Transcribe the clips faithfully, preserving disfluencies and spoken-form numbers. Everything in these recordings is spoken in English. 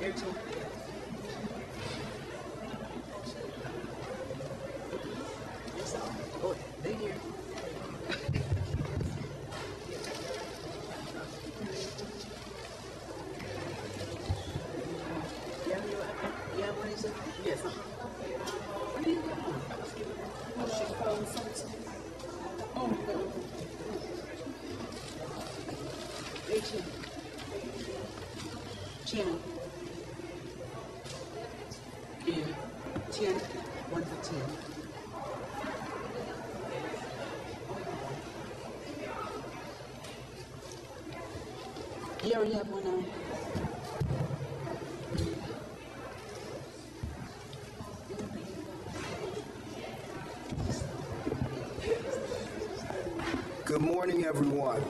thirteen. That's all. Oh, they're here. Yeah, yeah, what is it? Yes. What do you got? Oh, she called something. Oh, eighteen. ten. Yeah. ten. one to ten. You already have one on. Good morning, everyone.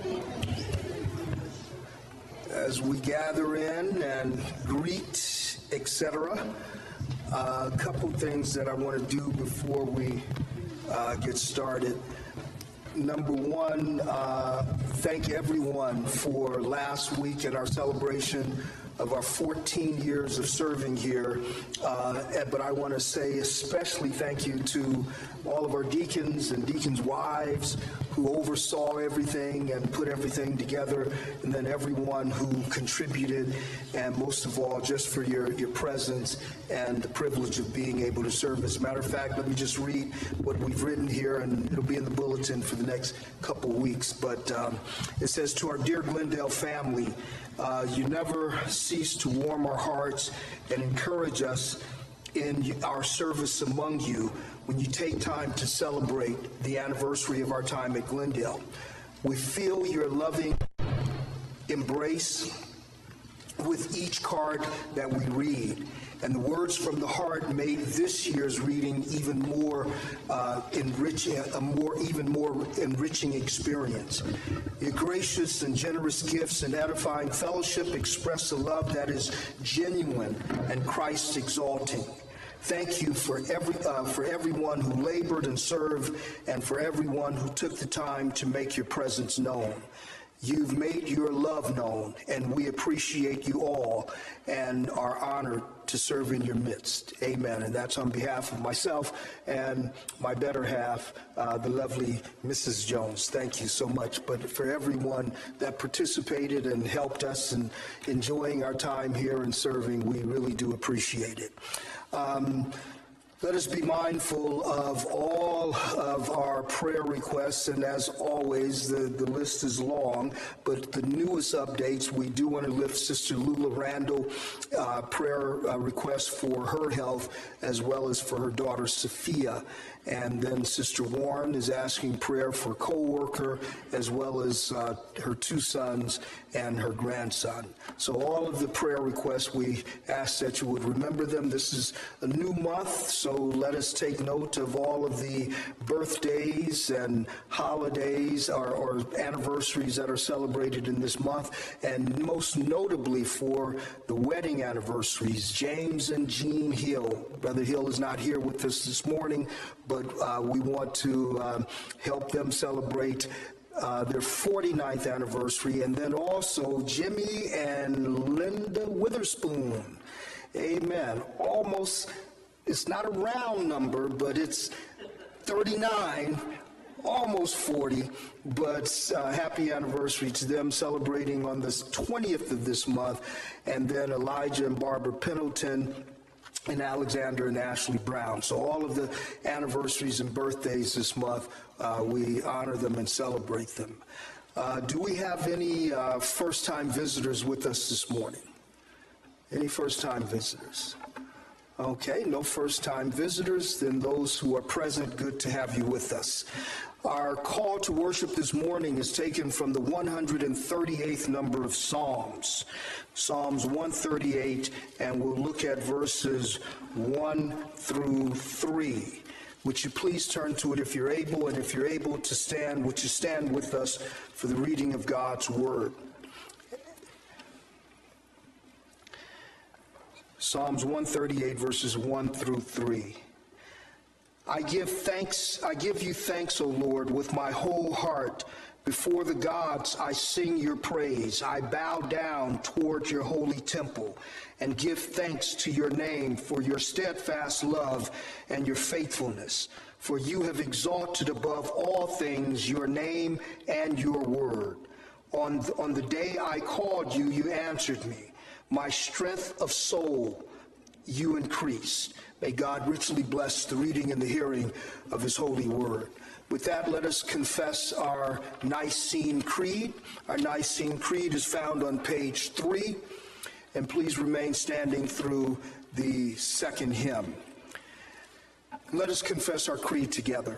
As we gather in and greet, et cetera, uh, a couple things that I want to do before we uh, get started. Number one, uh, thank everyone for last week at our celebration of our fourteen years of serving here. Uh, but I want to say especially thank you to all of our deacons and deacons' wives who oversaw everything and put everything together, and then everyone who contributed, and most of all, just for your, your presence and the privilege of being able to serve. As a matter of fact, let me just read what we've written here, and it'll be in the bulletin for the next couple weeks. But um, it says, to our dear Glendale family, uh, you never cease to warm our hearts and encourage us in our service among you when you take time to celebrate the anniversary of our time at Glendale. We feel your loving embrace with each card that we read, and the words from the heart made this year's reading even more uh, enriching, a more even more enriching experience. Your gracious and generous gifts and edifying fellowship express a love that is genuine and Christ exalting. Thank you for every uh, for everyone who labored and served, and for everyone who took the time to make your presence known. You've made your love known, and we appreciate you all and are honored to serve in your midst. Amen. And that's on behalf of myself and my better half, uh, the lovely Missus Jones. Thank you so much. But for everyone that participated and helped us in enjoying our time here and serving, we really do appreciate it. Um, Let us be mindful of all of our prayer requests, and as always, the, the list is long, but the newest updates, we do want to lift Sister Lula Randall uh, prayer uh, request for her health, as well as for her daughter Sophia. And then Sister Warren is asking prayer for a co-worker, as well as uh, her two sons and her grandson. So all of the prayer requests, we ask that you would remember them. This is a new month, so let us take note of all of the birthdays and holidays or, or anniversaries that are celebrated in this month, and most notably for the wedding anniversaries. James and Jean Hill. Brother Hill is not here with us this morning, but uh, we want to uh, help them celebrate Uh, their forty-ninth anniversary, and then also Jimmy and Linda Witherspoon. Amen. Almost, it's not a round number, but it's thirty-nine, almost forty, but uh, happy anniversary to them, celebrating on the twentieth of this month. And then Elijah and Barbara Pendleton, and Alexander and Ashley Brown. So all of the anniversaries and birthdays this month, uh, we honor them and celebrate them. Uh, do we have any uh, first-time visitors with us this morning? Any first-time visitors? Okay, no first-time visitors. Then those who are present, good to have you with us. Our call to worship this morning is taken from the one hundred thirty-eighth number of Psalms, Psalms one thirty-eight, and we'll look at verses one through three. Would you please turn to it if you're able, and if you're able to stand, would you stand with us for the reading of God's Word? Psalms one thirty-eight, verses one through three. I give thanks, I give you thanks, O Lord, with my whole heart. Before the gods, I sing your praise. I bow down toward your holy temple and give thanks to your name for your steadfast love and your faithfulness. For you have exalted above all things your name and your word. On the, on the day I called you, you answered me. My strength of soul you increased. May God richly bless the reading and the hearing of his holy word. With that, let us confess our Nicene Creed. Our Nicene Creed is found on page three, and please remain standing through the second hymn. Let us confess our creed together.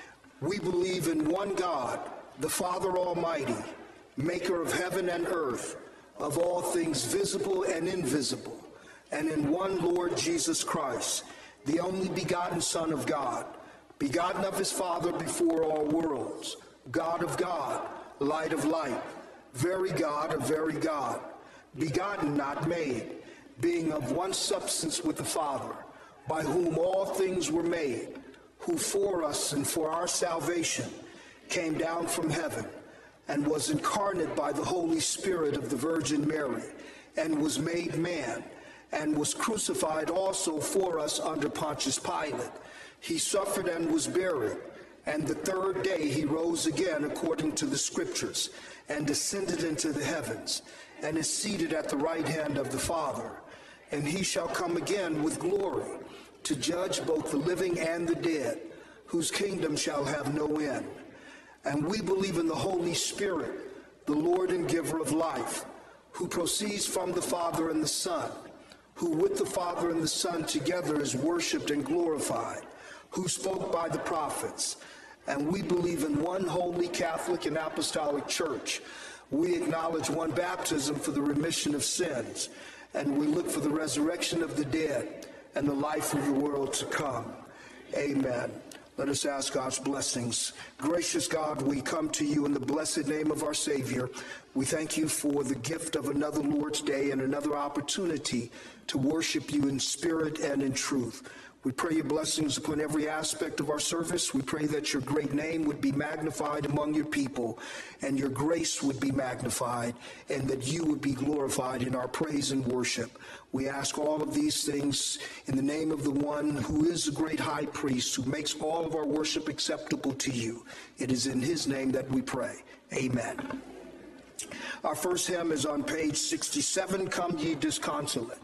We believe in one God, the Father Almighty, maker of heaven and earth, of all things visible and invisible, and in one Lord Jesus Christ, the only begotten Son of God, begotten of his Father before all worlds, God of God, light of light, very God of very God, begotten, not made, being of one substance with the Father, by whom all things were made, who for us and for our salvation came down from heaven, and was incarnate by the Holy Spirit of the Virgin Mary, and was made man, and was crucified also for us under Pontius Pilate. He suffered and was buried, and the third day he rose again according to the Scriptures, and descended into the heavens, and is seated at the right hand of the Father. And he shall come again with glory, to judge both the living and the dead, whose kingdom shall have no end. And we believe in the Holy Spirit, the Lord and giver of life, who proceeds from the Father and the Son, who with the Father and the Son together is worshipped and glorified, who spoke by the prophets. And we believe in one holy Catholic and Apostolic Church. We acknowledge one baptism for the remission of sins, and we look for the resurrection of the dead and the life of the world to come. Amen. Let us ask God's blessings. Gracious God, we come to you in the blessed name of our Savior. We thank you for the gift of another Lord's Day and another opportunity to worship you in spirit and in truth. We pray your blessings upon every aspect of our service. We pray that your great name would be magnified among your people, and your grace would be magnified, and that you would be glorified in our praise and worship. We ask all of these things in the name of the one who is the great high priest, who makes all of our worship acceptable to you. It is in his name that we pray. Amen. Our first hymn is on page sixty-seven, Come Ye Disconsolate.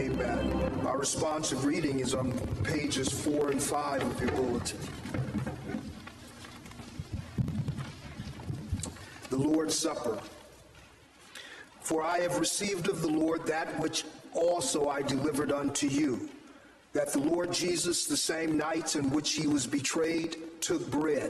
Amen. Our responsive reading is on pages four and five of your bulletin. The Lord's Supper. For I have received of the Lord that which also I delivered unto you, that the Lord Jesus, the same night in which he was betrayed, took bread.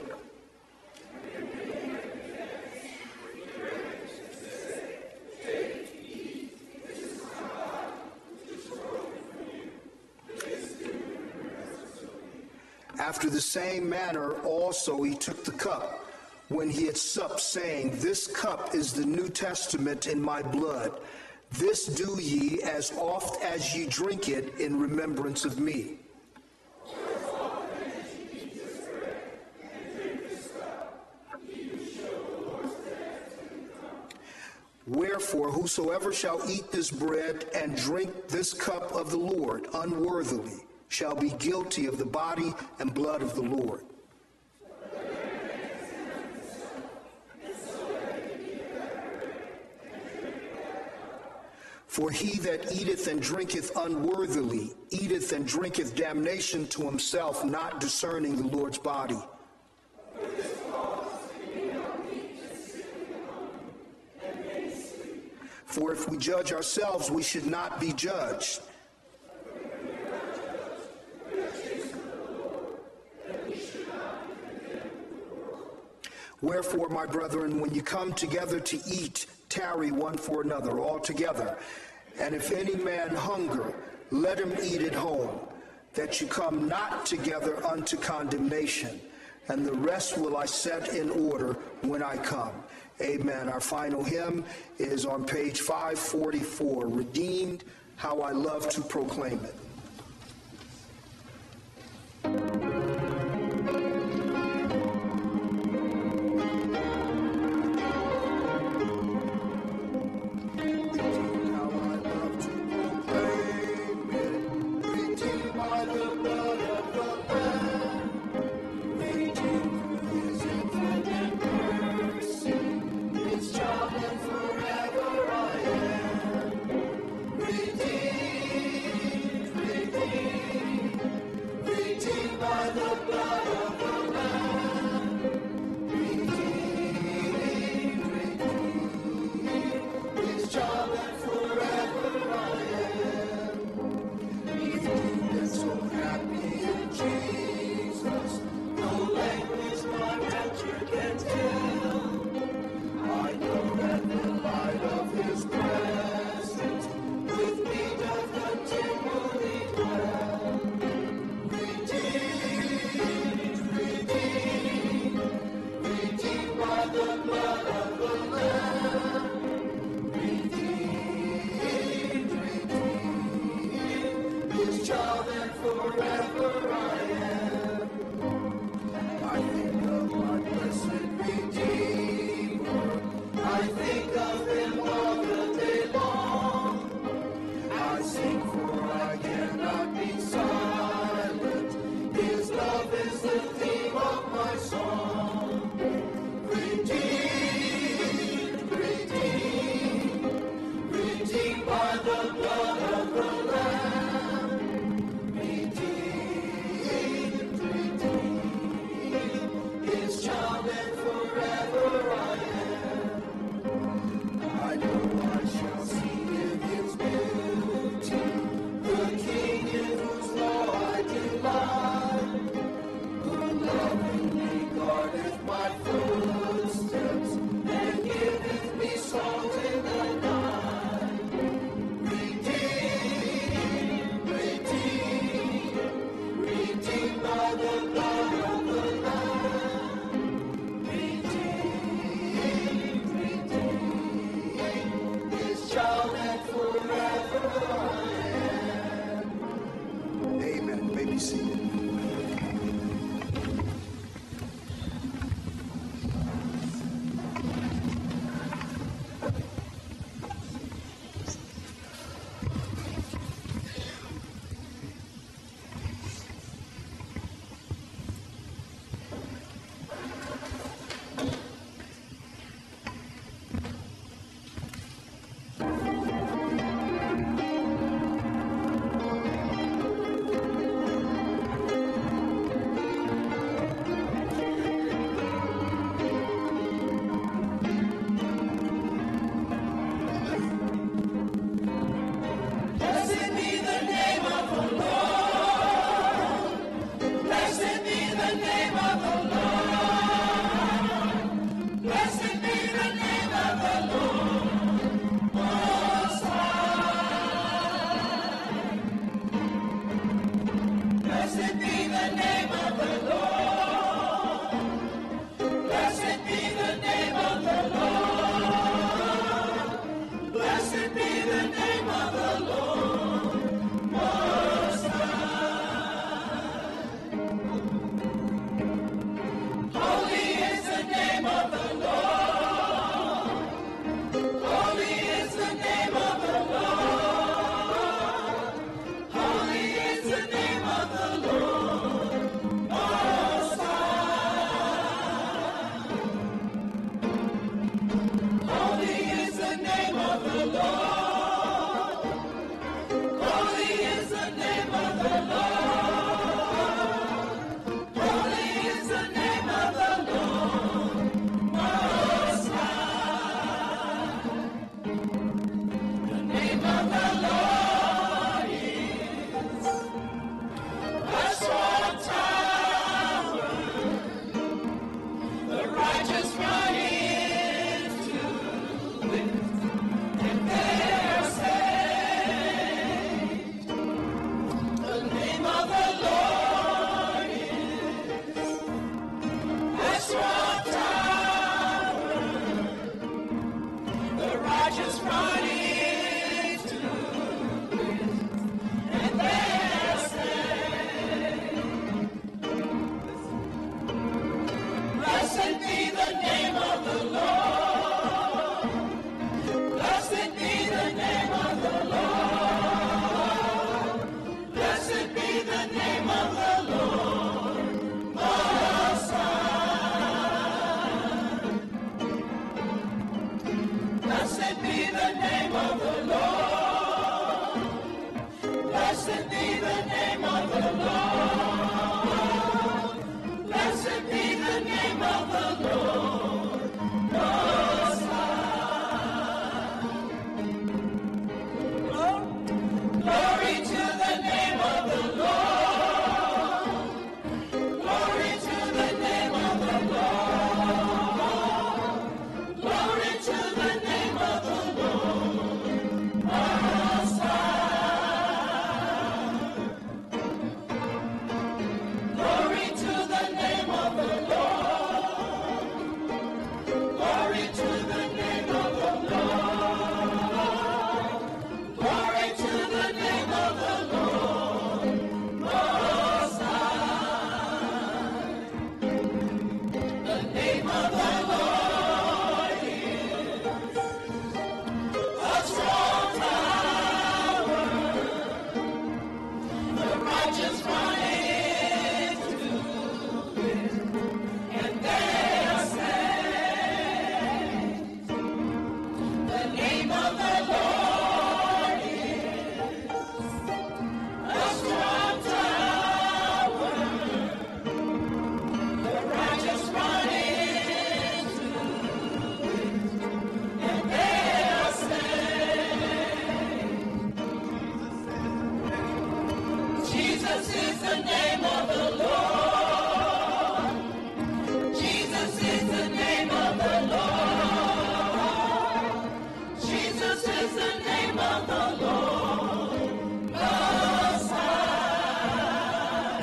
After the same manner also he took the cup, when he had supped, saying, This cup is the New Testament in my blood. This do ye as oft as ye drink it in remembrance of me. Wherefore, whosoever shall eat this bread and drink this cup of the Lord unworthily shall be guilty of the body and blood of the Lord. For he that eateth and drinketh unworthily eateth and drinketh damnation to himself, not discerning the Lord's body. For if we judge ourselves, we should not be judged. Wherefore, my brethren, when you come together to eat, tarry one for another, all together. And if any man hunger, let him eat at home, that you come not together unto condemnation. And the rest will I set in order when I come. Amen. Our final hymn is on page five forty-four, Redeemed, How I Love to Proclaim It. righteous run into it, and they're saved. Blessed be the name of the Lord. Blessed be the name of the Lord. Blessed be the name of the Lord Most High. Blessed be the name of the Lord. Blessed be the name of the Lord. Blessed be the name of the Lord Most High. Glory to the name of the Lord. Glory to the name of the Lord. Glory to the name of the Lord Most High. Glory to the name of the Lord. Glory to the name of the Lord. Glory to the name of the Lord Most High. The name of the Lord is a strong tower. The righteous run into it, and they are saved. The name of the Lord is a strong tower. The righteous run into it, and they are saved. Jesus is the name of the Lord. Jesus is the name of the Lord. Jesus is the name of the Lord Most High.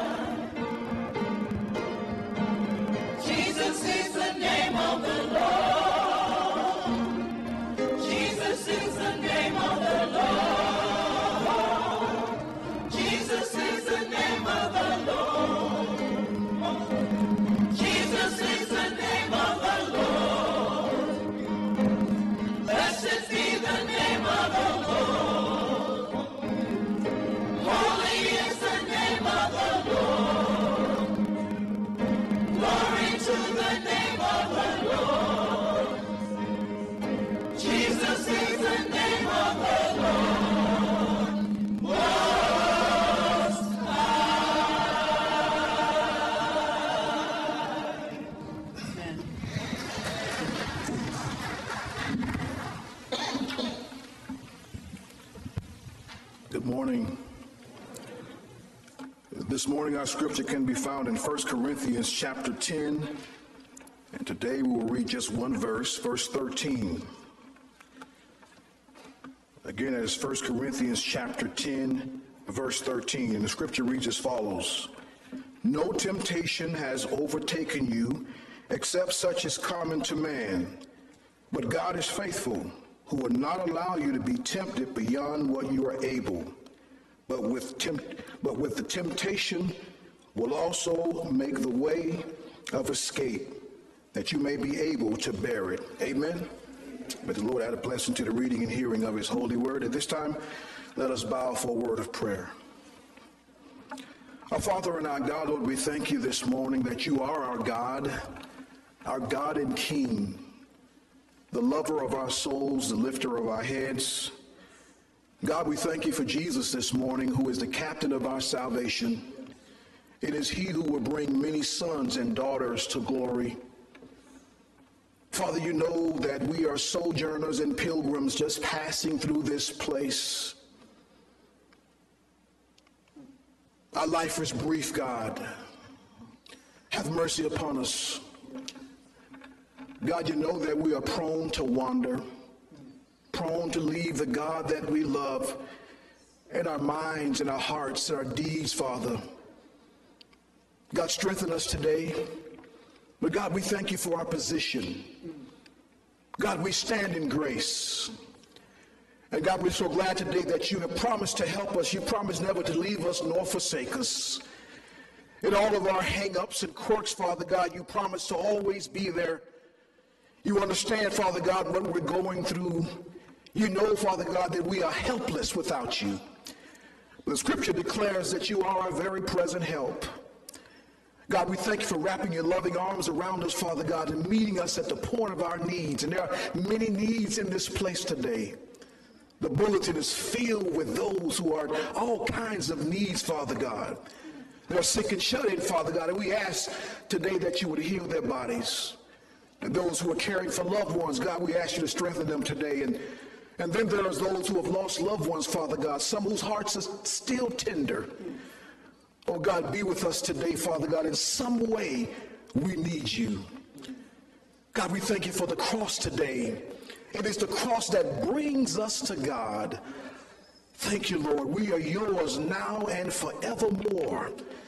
Jesus is the name of the Lord. Jesus is the name of the Lord. Jesus is the name of the Lord. Jesus is the name of the Lord. Blessed be the name of the Lord. Holy is the name of the Lord. Glory to the name of the Lord. Jesus is the name of the Lord Most High. Amen. Good morning. This morning our scripture can be found in First Corinthians chapter ten, and today we will read just one verse, verse thirteen. Again, it is First Corinthians chapter ten, verse thirteen, and the scripture reads as follows. No temptation has overtaken you except such as common to man, but God is faithful, who will not allow you to be tempted beyond what you are able, but with tempt, but with the temptation will also make the way of escape, that you may be able to bear it. Amen. May the Lord add a blessing to the reading and hearing of his holy word. At this time, let us bow for a word of prayer. Our Father and our God, Lord, we thank you this morning that you are our God, our God and King, the lover of our souls, the lifter of our heads. God, we thank you for Jesus this morning, who is the captain of our salvation. It is he who will bring many sons and daughters to glory. Father, you know that we are sojourners and pilgrims just passing through this place. Our life is brief, God. Have mercy upon us. God, you know that we are prone to wander, prone to leave the God that we love in our minds and our hearts and our deeds, Father. God, strengthen us today. But God, we thank you for our position. God, we stand in grace. And God, we're so glad today that you have promised to help us. You promised never to leave us nor forsake us. In all of our hang-ups and quirks, Father God, you promised to always be there. You understand, Father God, what we're going through. You know, Father God, that we are helpless without you. The scripture declares that you are our very present help. God, we thank you for wrapping your loving arms around us, Father God, and meeting us at the point of our needs. And there are many needs in this place today. The bulletin is filled with those who are all kinds of needs, Father God. They're sick and shut in, Father God, and we ask today that you would heal their bodies. And those who are caring for loved ones, God, we ask you to strengthen them today. And, and then there's those who have lost loved ones, Father God, some whose hearts are still tender. Oh, God, be with us today, Father God. In some way, we need you. God, we thank you for the cross today. It is the cross that brings us to God. Thank you, Lord. We are yours now and forevermore.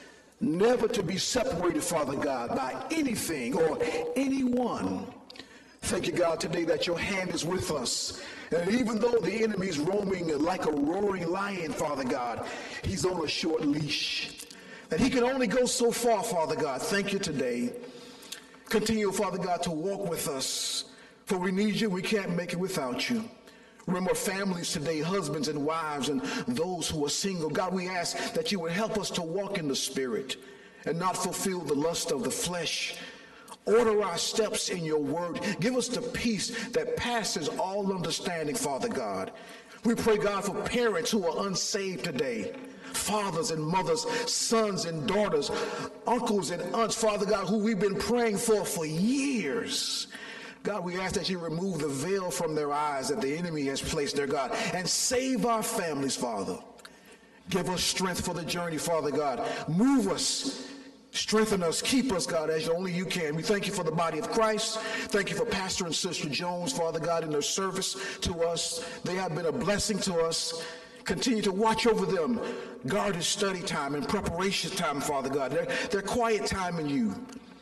Never to be separated, Father God, by anything or anyone. Thank you, God, today that your hand is with us. And even though the enemy is roaming like a roaring lion, Father God, he's on a short leash. That he can only go so far, Father God. Thank you today. Continue, Father God, to walk with us. For we need you. We can't make it without you. Remember families today, husbands and wives and those who are single. God, we ask that you would help us to walk in the Spirit and not fulfill the lust of the flesh. Order our steps in your word. Give us the peace that passes all understanding, Father God. We pray, God, for parents who are unsaved today. Fathers and mothers, sons and daughters, uncles and aunts, Father God, who we've been praying for for years. God, we ask that you remove the veil from their eyes that the enemy has placed there, God, and save our families, Father. Give us strength for the journey, Father God. Move us, strengthen us, keep us, God, as only you can. We thank you for the body of Christ. Thank you for Pastor and Sister Jones, Father God, in their service to us. They have been a blessing to us. Continue to watch over them. Guard his study time and preparation time, Father God. Their, their quiet time in you.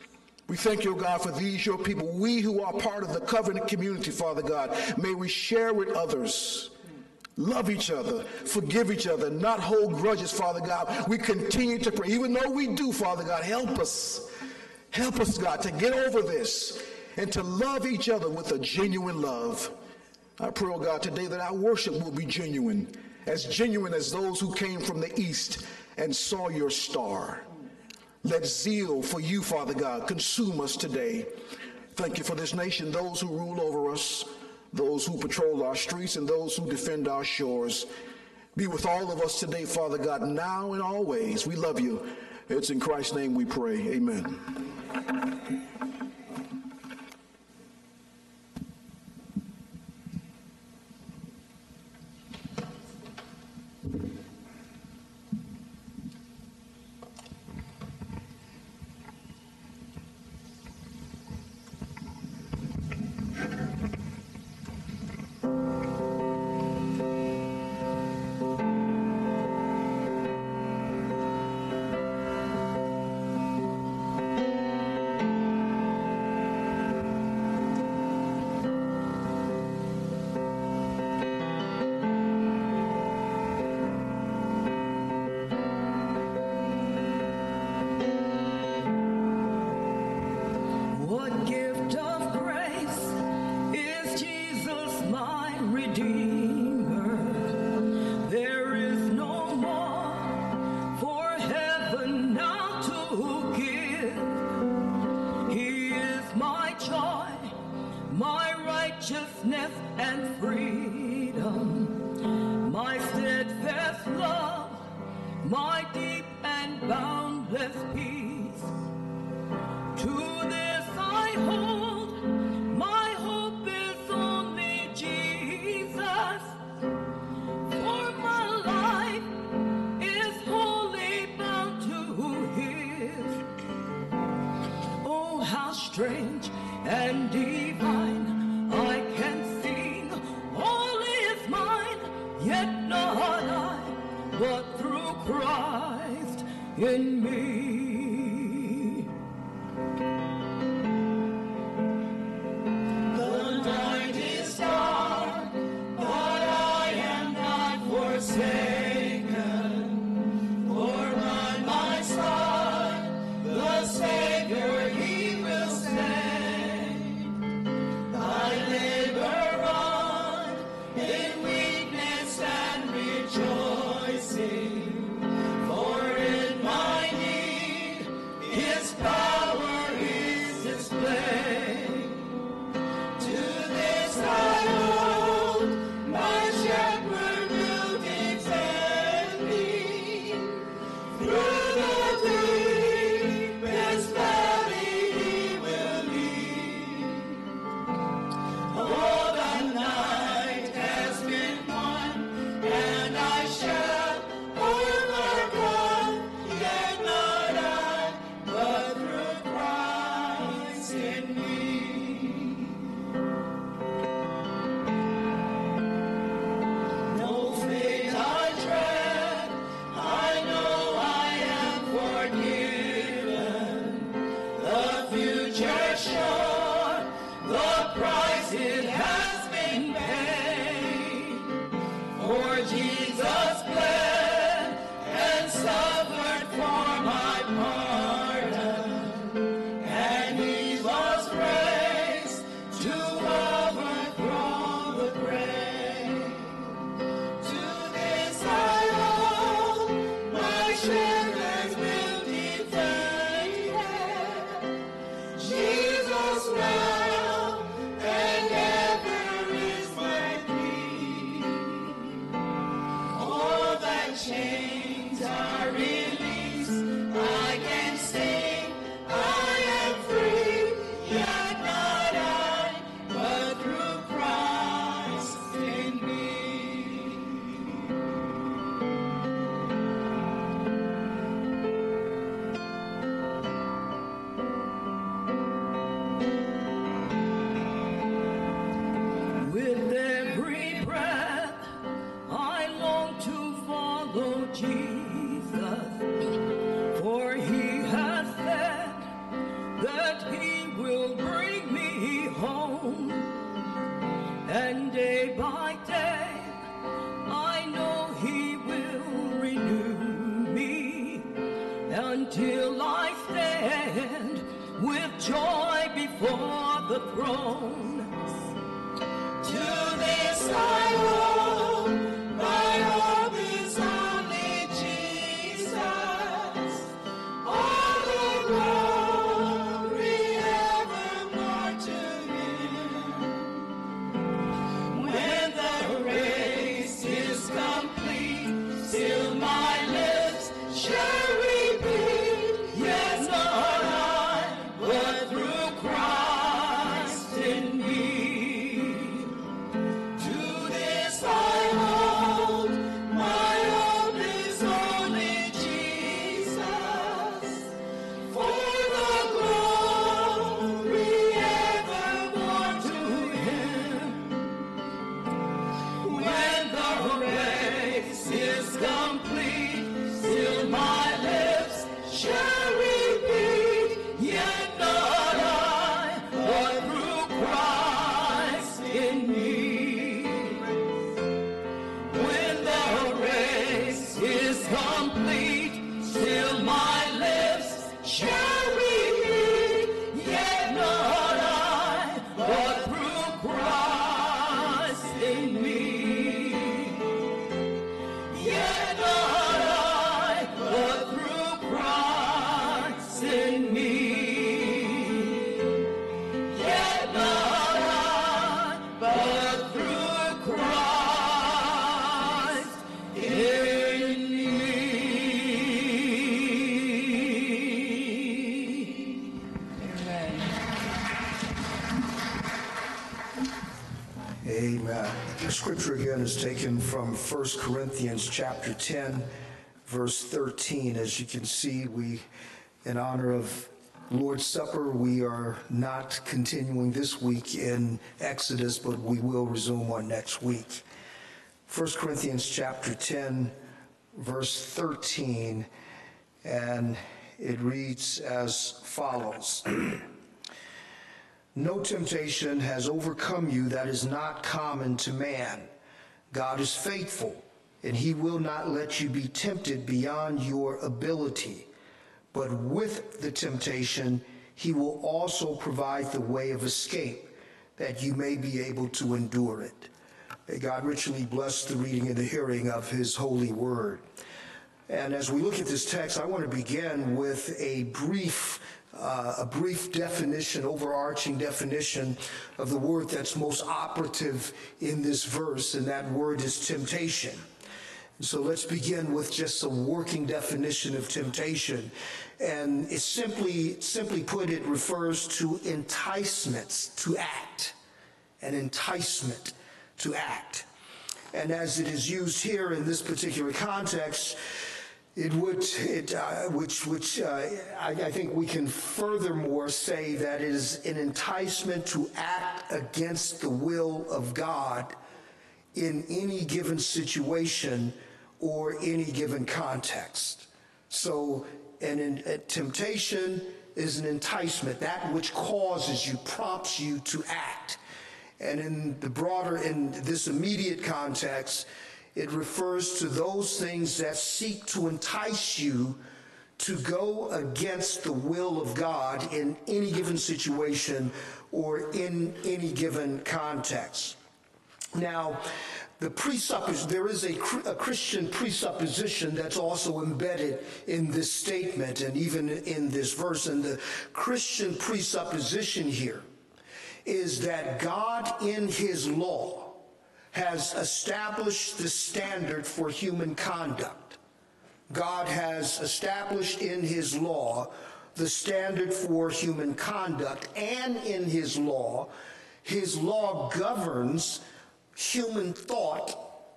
We thank you, God, for these, your people. We who are part of the covenant community, Father God, may we share with others, love each other, forgive each other, not hold grudges, Father God. We continue to pray. Even though we do, Father God, help us. Help us, God, to get over this and to love each other with a genuine love. I pray, oh God, today that our worship will be genuine, as genuine as those who came from the east and saw your star. Let zeal for you, Father God, consume us today. Thank you for this nation, those who rule over us, those who patrol our streets, and those who defend our shores. Be with all of us today, Father God, now and always. We love you. It's in Christ's name we pray. Amen. Strange and divine, I can sing, all is mine, yet not I, but through Christ in me. The night is dark, but I Jesus bled and suffered for my pardon, and he was raised to overthrow the grave. To this I owe my share has been defended. Jesus now and ever is my plea. All that chains are released, I can sing, I am free, yet not I, but through Christ in me. With every breath, I long to follow Jesus, for he has said that he will bring me home. And day by day, I know he will renew me until I stand with joy before the throne. To this I owe, my hope is only Jesus. All the glory evermore to him. When the race is complete, still my lips shall repeat, yes, not I, but through Christ in me. To this I hold, my hope is only Jesus. For the glory evermore to him. When the race is complete, still my lips shall repeat, yet not I, but through Christ in me. When the race is complete, still my lips shall repeat, yet not I, but through Christ in me. Yet not I, but through Christ in me. Yet not I, but through Christ in me. Amen. Amen. The scripture again is taken from First Corinthians chapter ten, verse thirteen. As you can see, we, in honor of Lord's Supper, we are not continuing this week in Exodus, but we will resume on next week. First Corinthians chapter ten, verse thirteen, and it reads as follows. No temptation has overcome you that is not common to man. God is faithful, and he will not let you be tempted beyond your ability. But with the temptation, he will also provide the way of escape, that you may be able to endure it. May God richly bless the reading and the hearing of his holy word. And as we look at this text, I want to begin with a brief Uh, a brief definition, overarching definition of the word that's most operative in this verse, and that word is temptation. So let's begin with just a working definition of temptation. And it's simply, simply put, it refers to enticements to act, an enticement to act. And as it is used here in this particular context, It would, it, uh, which, which uh, I, I think we can furthermore say that it is an enticement to act against the will of God in any given situation or any given context. So an, an, a temptation is an enticement, that which causes you, prompts you to act. And in the broader, in this immediate context, It refers to those things that seek to entice you to go against the will of God in any given situation or in any given context. Now, the presuppos- there is a, a Christian presupposition that's also embedded in this statement and even in this verse. And the Christian presupposition here is that God in his law has established the standard for human conduct. God has established in his law the standard for human conduct, and in his law, his law governs human thought,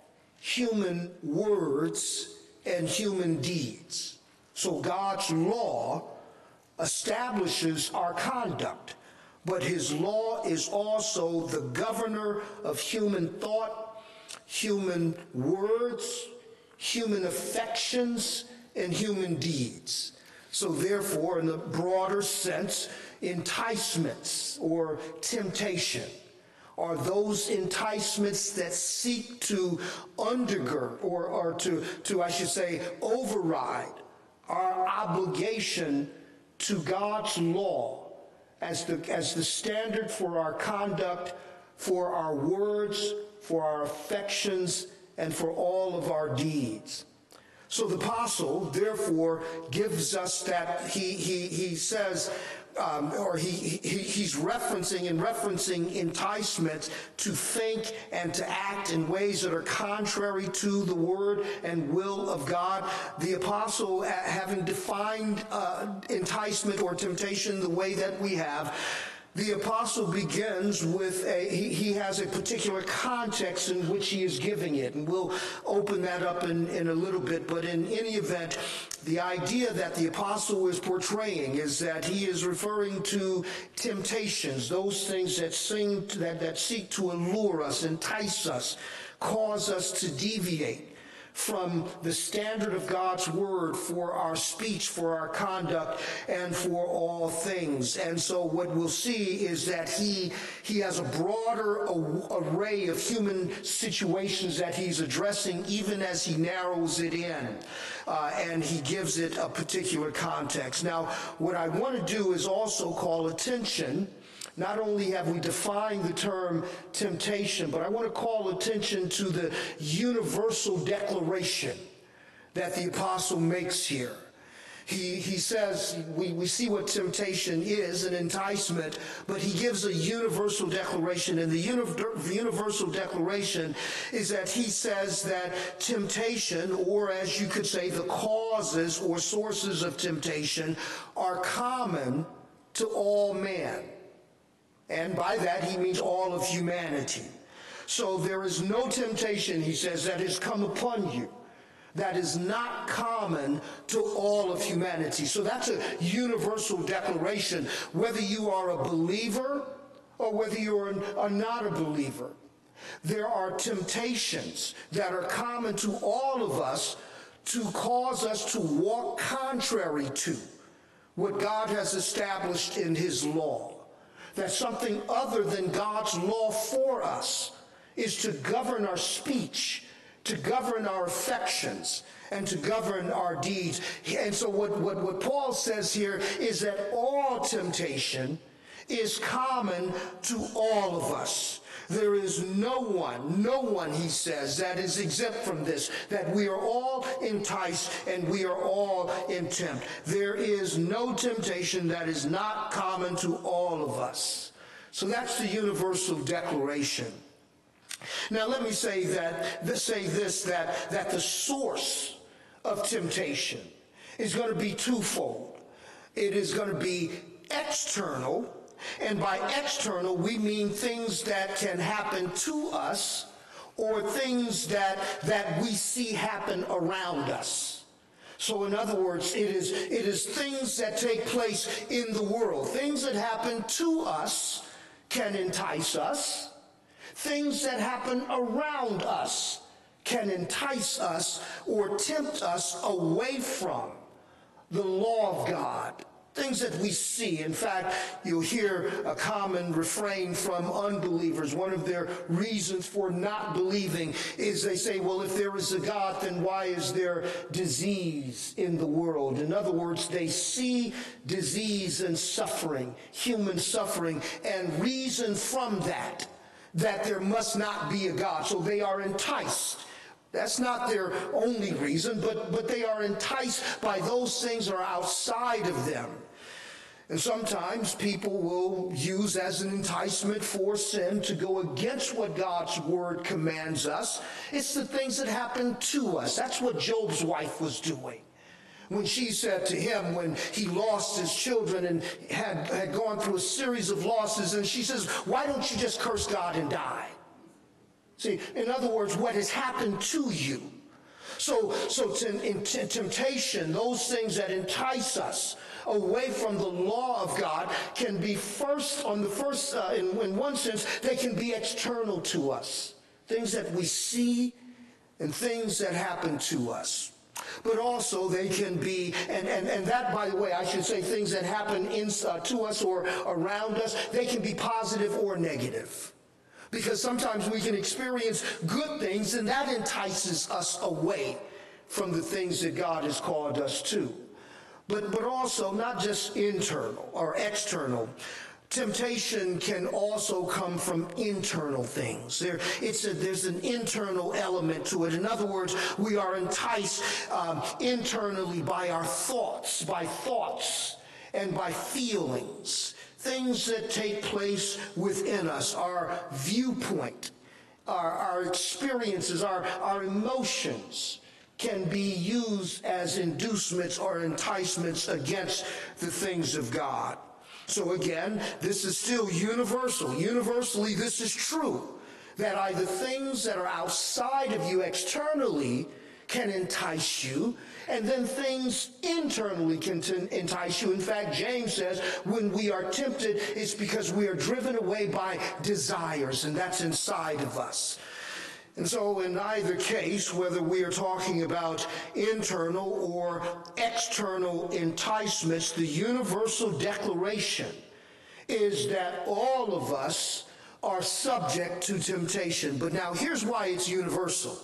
human words, and human deeds. So God's law establishes our conduct, but his law is also the governor of human thought, human words, human affections, and human deeds. So therefore, in the broader sense, enticements or temptation are those enticements that seek to undergird or, or to, to, I should say, override our obligation to God's law as the, as the standard for our conduct, for our words, for our affections, and for all of our deeds. So the apostle, therefore, gives us that, he, he, he says, um, or he, he, he's referencing and referencing enticement to think and to act in ways that are contrary to the word and will of God. The apostle, having defined uh, enticement or temptation the way that we have, the apostle begins with a, he, he has a particular context in which he is giving it, and we'll open that up in, in a little bit. But in any event, the idea that the apostle is portraying is that he is referring to temptations, those things that, sing, that, that seek to allure us, entice us, cause us to deviate from the standard of God's word for our speech, for our conduct, and for all things. And so what we'll see is that he, he has a broader array of human situations that he's addressing, even as he narrows it in, uh, and he gives it a particular context. Now, what I want to do is also call attention. Not only have we defined the term temptation, but I want to call attention to the universal declaration that the apostle makes here. He, he says, we, we see what temptation is, an enticement, but he gives a universal declaration. And the uni- universal declaration is that he says that temptation, or as you could say, the causes or sources of temptation, are common to all men. And by that, he means all of humanity. So there is no temptation, he says, that has come upon you that is not common to all of humanity. So that's a universal declaration, whether you are a believer or whether you are, are not a believer. There are temptations that are common to all of us to cause us to walk contrary to what God has established in his law. That something other than God's law for us is to govern our speech, to govern our affections, and to govern our deeds. And so what, what, what Paul says here is that all temptation is common to all of us. There is no one, no one, he says, that is exempt from this, that we are all enticed and we are all in tempt. There is no temptation that is not common to all of us. So that's the universal declaration. Now let me say that, say this, that, that the source of temptation is going to be twofold. It is going to be external. And by external, we mean things that can happen to us or things that, that we see happen around us. So in other words, it is, it is things that take place in the world. Things that happen to us can entice us. Things that happen around us can entice us or tempt us away from the law of God Things that we see. In fact, you'll hear a common refrain from unbelievers. One of their reasons for not believing is they say, well, if there is a God, then why is there disease in the world? In other words, they see disease and suffering, human suffering, and reason from that, that there must not be a God. So they are enticed. That's not their only reason, but, but they are enticed by those things that are outside of them. And sometimes people will use as an enticement for sin to go against what God's word commands us. It's the things that happen to us. That's what Job's wife was doing. When she said to him, when he lost his children and had, had gone through a series of losses, and she says, why don't you just curse God and die? See, in other words, what has happened to you. So, so in, in temptation, those things that entice us away from the law of God can be first, on the first, uh, in, in one sense, they can be external to us. Things that we see and things that happen to us. But also they can be, and, and, and that, by the way, I should say things that happen in, uh, to us or around us, they can be positive or negative. Because sometimes we can experience good things, and that entices us away from the things that God has called us to. But, but also not just internal or external. Temptation can also come from internal things. There, it's a, there's an internal element to it. In other words, we are enticed um, internally by our thoughts, by thoughts and by feelings. Things that take place within us, our viewpoint, our, our experiences, our, our emotions can be used as inducements or enticements against the things of God. So again, this is still universal. Universally, this is true, that either things that are outside of you externally can entice you, and then things internally can t- entice you. In fact, James says when we are tempted, it's because we are driven away by desires, and that's inside of us. And so in either case, whether we are talking about internal or external enticements, the universal declaration is that all of us are subject to temptation. But now here's why it's universal.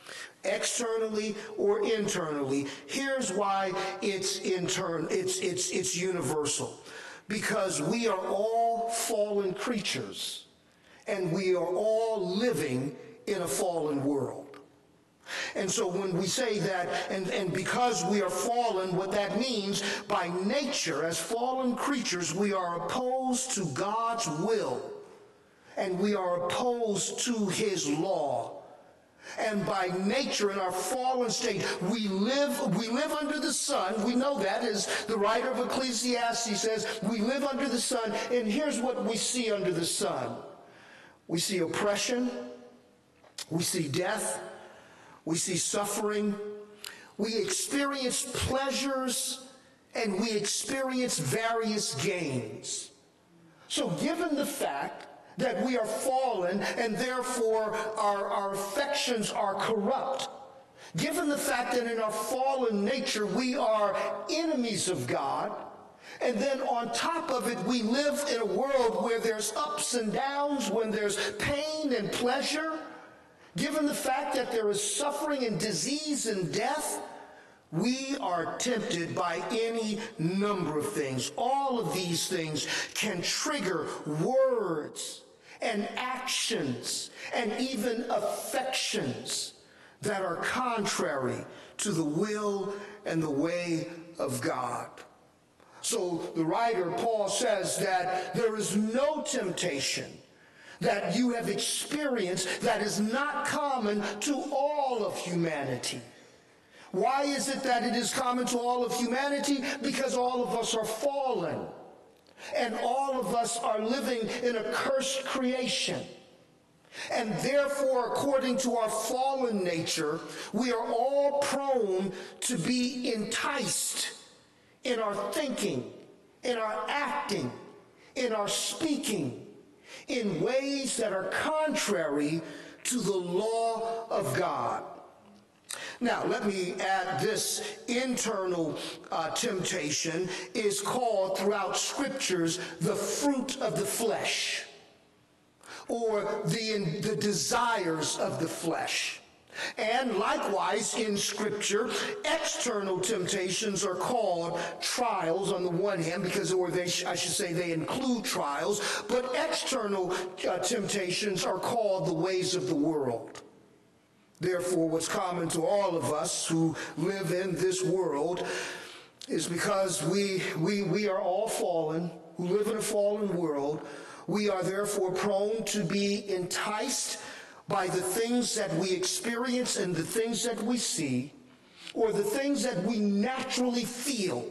Externally or internally, here's why it's intern, it's it's it's universal. Because we are all fallen creatures, and we are all living in a fallen world. And so when we say that, and, and because we are fallen, what that means, by nature, as fallen creatures, we are opposed to God's will, and we are opposed to his law. And by nature, in our fallen state, we live we live under the sun. We know that, as the writer of Ecclesiastes says, we live under the sun. And here's what we see under the sun. We see oppression. We see death. We see suffering. We experience pleasures, and we experience various gains. So given the fact that we are fallen and therefore our, our affections are corrupt, given the fact that in our fallen nature we are enemies of God, and then on top of it we live in a world where there's ups and downs, when there's pain and pleasure, given the fact that there is suffering and disease and death, we are tempted by any number of things. All of these things can trigger words and actions and even affections that are contrary to the will and the way of God. So the writer, Paul, says that there is no temptation that you have experienced that is not common to all of humanity. Why is it that it is common to all of humanity? Because all of us are fallen. And all of us are living in a cursed creation. And therefore, according to our fallen nature, we are all prone to be enticed in our thinking, in our acting, in our speaking, in ways that are contrary to the law of God. Now, let me add this. Internal uh, temptation is called throughout scriptures the fruit of the flesh, or the, the desires of the flesh. And likewise in scripture, external temptations are called trials on the one hand, because, or they, I should say they include trials, but external uh, temptations are called the ways of the world. Therefore, what's common to all of us who live in this world is because we, we, we are all fallen, who live in a fallen world. We are therefore prone to be enticed by the things that we experience and the things that we see, or the things that we naturally feel,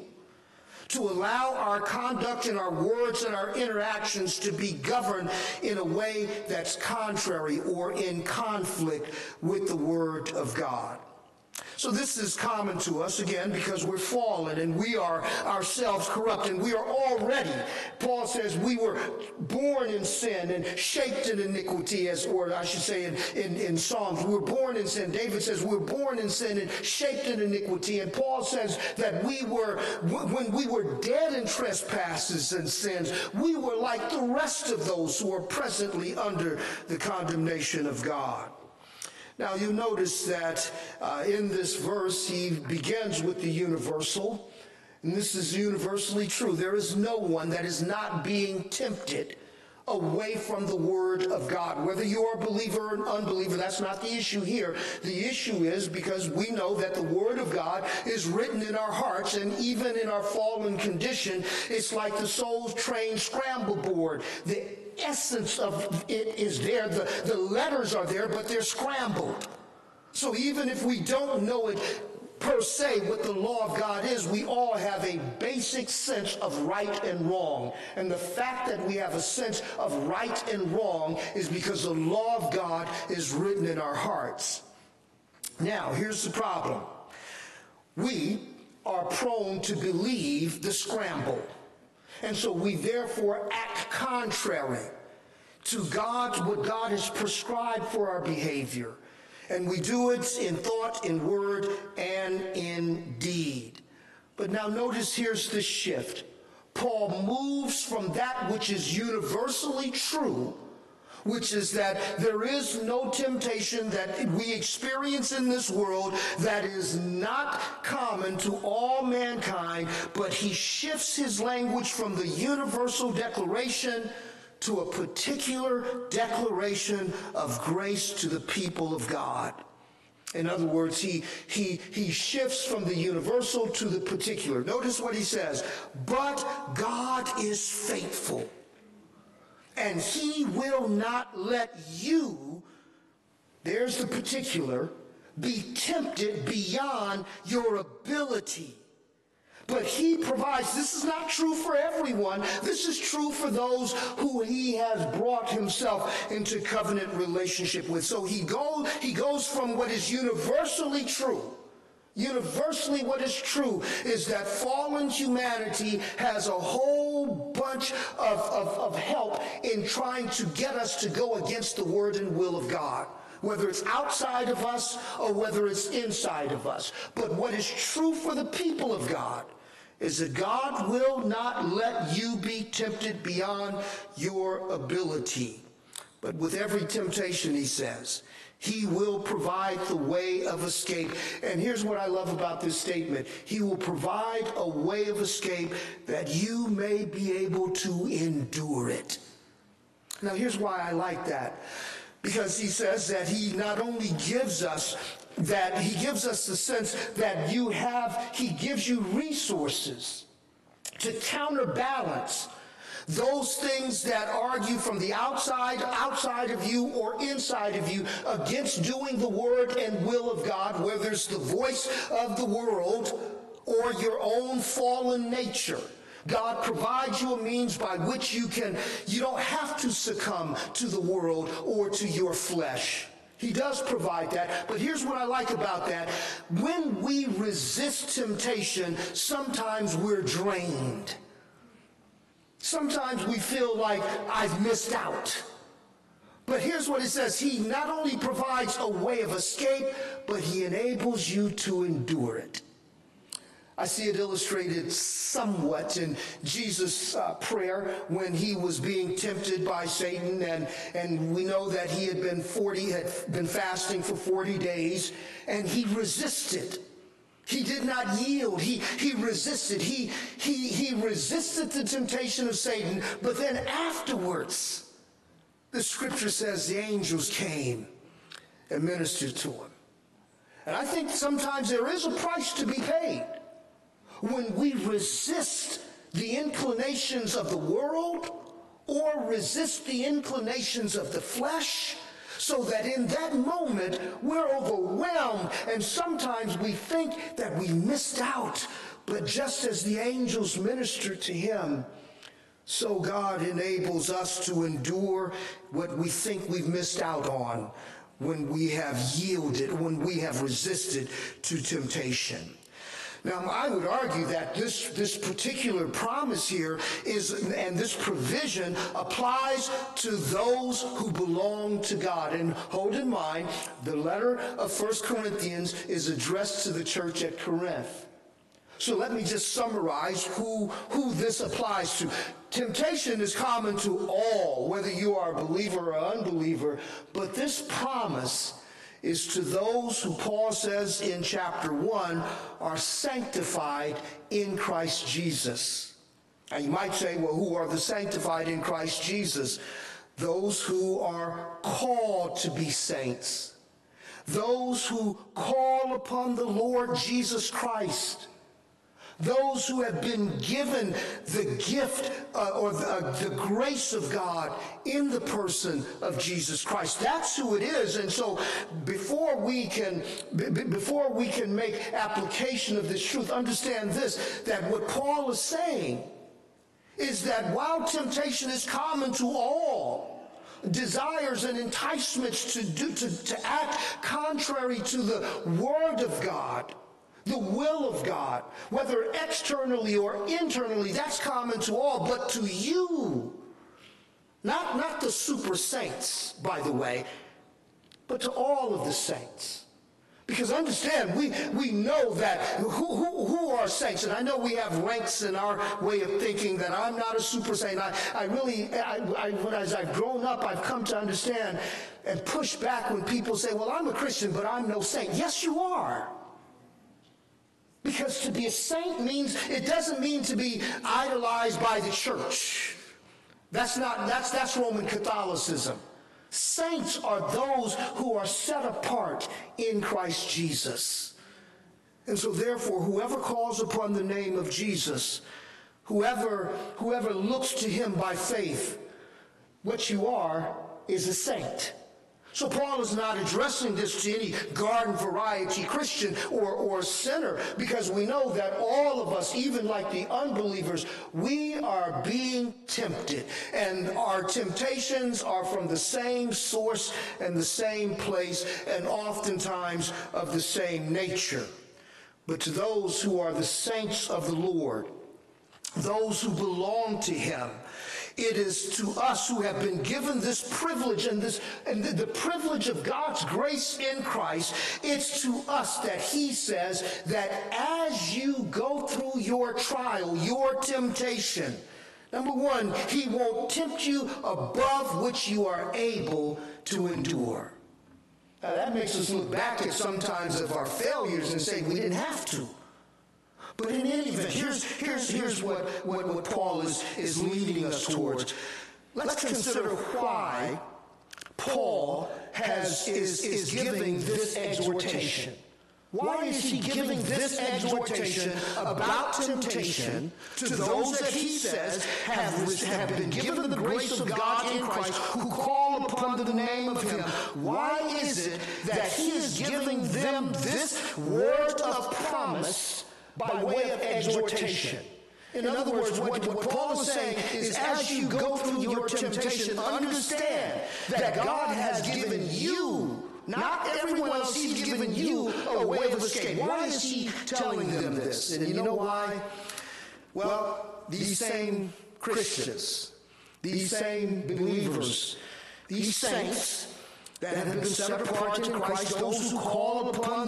to allow our conduct and our words and our interactions to be governed in a way that's contrary or in conflict with the Word of God. So this is common to us, again, because we're fallen and we are ourselves corrupt, and we are already, Paul says, we were born in sin and shaped in iniquity, as, or I should say in, in, in Psalms, we were born in sin. David says we were born in sin and shaped in iniquity. And Paul says that we were, when we were dead in trespasses and sins, we were like the rest of those who are presently under the condemnation of God. Now, you notice that uh, in this verse, he begins with the universal, and this is universally true. There is no one that is not being tempted away from the Word of God. Whether you are a believer or an unbeliever, that's not the issue here. The issue is because we know that the Word of God is written in our hearts, and even in our fallen condition, it's like the soul's trained scramble board. The essence of it is there. The, the letters are there, but they're scrambled. So even if we don't know it per se what the law of God is, we all have a basic sense of right and wrong. And the fact that we have a sense of right and wrong is because the law of God is written in our hearts. Now, here's the problem. We are prone to believe the scramble. And so we therefore act contrary to God, what God has prescribed for our behavior. And we do it in thought, in word, and in deed. But now notice here's the shift. Paul moves from that which is universally true, which is that there is no temptation that we experience in this world that is not common to all mankind, but he shifts his language from the universal declaration to a particular declaration of grace to the people of God. In other words, he, he, he shifts from the universal to the particular. Notice what he says, but God is faithful, and he will not let you, there's the particular, be tempted beyond your ability. But he provides, this is not true for everyone. This is true for those who he has brought himself into covenant relationship with. So he, go, he goes from what is universally true. Universally what is true is that fallen humanity has a whole bunch of, of, of help in trying to get us to go against the word and will of God, whether it's outside of us or whether it's inside of us. But what is true for the people of God is that God will not let you be tempted beyond your ability. But with every temptation, he says, he will provide the way of escape. And here's what I love about this statement. He will provide a way of escape that you may be able to endure it. Now, here's why I like that. Because he says that he not only gives us that, he gives us the sense that you have, he gives you resources to counterbalance those things that argue from the outside, outside of you, or inside of you against doing the word and will of God, whether it's the voice of the world or your own fallen nature. God provides you a means by which you can, you don't have to succumb to the world or to your flesh. He does provide that, but here's what I like about that. When we resist temptation, sometimes we're drained. Sometimes we feel like I've missed out. But here's what it says. He not only provides a way of escape, but he enables you to endure it. I see it illustrated somewhat in Jesus' uh, prayer when he was being tempted by Satan, and, and we know that he had been forty, had been fasting for forty days, and he resisted. He did not yield. He, he resisted. He, he, he resisted the temptation of Satan, but then afterwards, the scripture says the angels came and ministered to him. And I think sometimes there is a price to be paid when we resist the inclinations of the world or resist the inclinations of the flesh, so that in that moment we're overwhelmed and sometimes we think that we missed out. But just as the angels ministered to him, so God enables us to endure what we think we've missed out on when we have yielded, when we have resisted to temptation. Now, I would argue that this, this particular promise here is, and this provision applies to those who belong to God. And hold in mind, the letter of First Corinthians is addressed to the church at Corinth. So let me just summarize who, who this applies to. Temptation is common to all, whether you are a believer or unbeliever, but this promise is to those who Paul says in chapter one are sanctified in Christ Jesus. And you might say, well, who are the sanctified in Christ Jesus? Those who are called to be saints. Those who call upon the Lord Jesus Christ. Those who have been given the gift uh, or the, uh, the grace of God in the person of Jesus Christ. That's who it is. And so before we can b- before we can make application of this truth, understand this, that what Paul is saying is that while temptation is common to all, desires and enticements to do to, to act contrary to the word of God, the will of God, whether externally or internally, that's common to all, but to you, not, not the super saints, by the way, but to all of the saints. Because understand, we, we know that who, who, who are saints, and I know we have ranks in our way of thinking that I'm not a super saint. I, I really, I, I, when, as I've grown up, I've come to understand and push back when people say, well, I'm a Christian, but I'm no saint. Yes, you are. Because to be a saint means, it doesn't mean to be idolized by the church. That's not, that's, that's Roman Catholicism. Saints are those who are set apart in Christ Jesus. And so therefore, whoever calls upon the name of Jesus, whoever, whoever looks to him by faith, what you are is a saint. So Paul is not addressing this to any garden variety Christian or, or sinner, because we know that all of us, even like the unbelievers, we are being tempted. And our temptations are from the same source and the same place, and oftentimes of the same nature. But to those who are the saints of the Lord, those who belong to him, it is to us who have been given this privilege and this and the, the privilege of God's grace in Christ. It's to us that he says that as you go through your trial, your temptation, number one, he won't tempt you above which you are able to endure. Now that makes us look back at sometimes of our failures and say we didn't have to. But in any event, here's, here's, here's what, what, what Paul is, is leading us towards. Let's consider why Paul has, is, is giving this exhortation. Why is he giving this exhortation about temptation to those that he says have, have been given the grace of God in Christ, who call upon the name of him? Why is it that he is giving them this word of promise by way of exhortation? In other words, what, what Paul is saying is, as you go through your temptation, understand that God has given you, not everyone else, he's given you a way of escape. Why is he telling them this? And you know why? Well, these same Christians, these same believers, these saints that have been set apart in Christ, those who call upon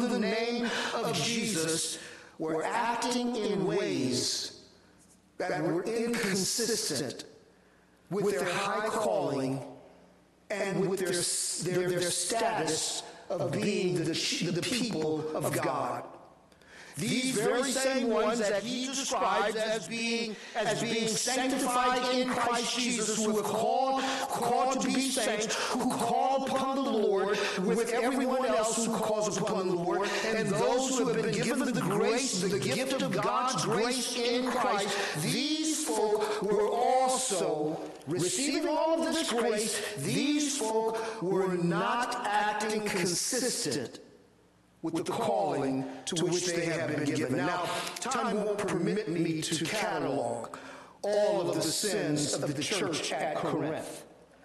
Jesus were acting in ways that were inconsistent with their high calling and with their, their, their status of being the, the people of God. These very same ones that he describes as being, as being sanctified in Christ Jesus, who have called, called to be saints, who call upon the Lord with everyone else who calls upon the Lord, and those who have been given the grace, the gift of God's grace in Christ, these folk were also receiving all of this grace. These folk were not acting consistent with the calling to which they have been given. Now, time won't permit me to catalog all of the sins of the church at Corinth.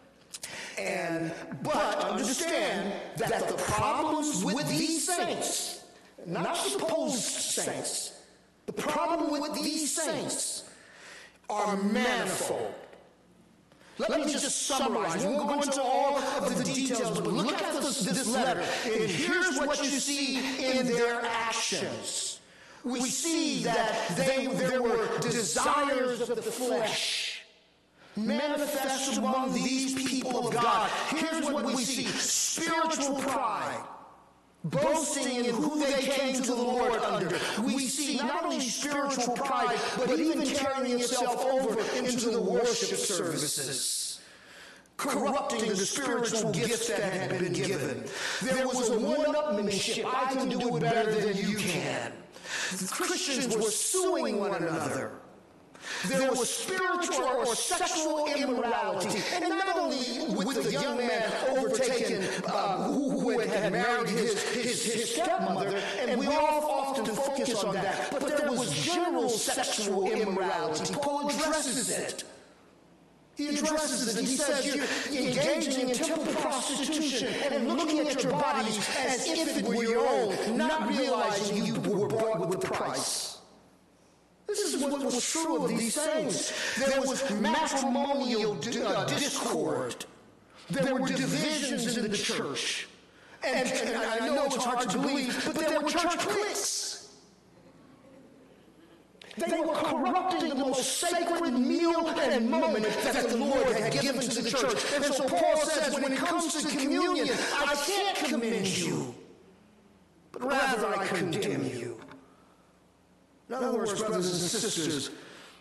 And, but understand that the problems with these saints, not supposed saints, the problem with these saints are manifold. Let me just summarize. We won't go into all of the details, but look at this, this letter, and here's what you see in their actions. We see that they, there were desires of the flesh manifest among these people of God. Here's what we see: spiritual pride, boasting in who they came to the Lord under. We see not only spiritual pride, but even carrying itself over into the worship services, corrupting the spiritual gifts that had been given. There was a one-upmanship. I can do it better than you can. Christians were suing one another. There was spiritual or sexual immorality, and not only with the young man overtaken uh, who, who had married his, his, his stepmother, and we all often focus on that, but there was general sexual immorality. Paul addresses it. He addresses it. He says you're engaging in temple prostitution and looking at your bodies as if it were your own, not realizing you were bought with a price. This is what was true of these saints. There was matrimonial uh, discord. There were divisions in the church. And, and I know it's hard to believe, but there were church cliques. They were corrupting the most sacred meal and moment that the Lord had given to the church. And so Paul says, when it comes to communion, I can't commend you, but rather I condemn you. In other words, brothers and sisters,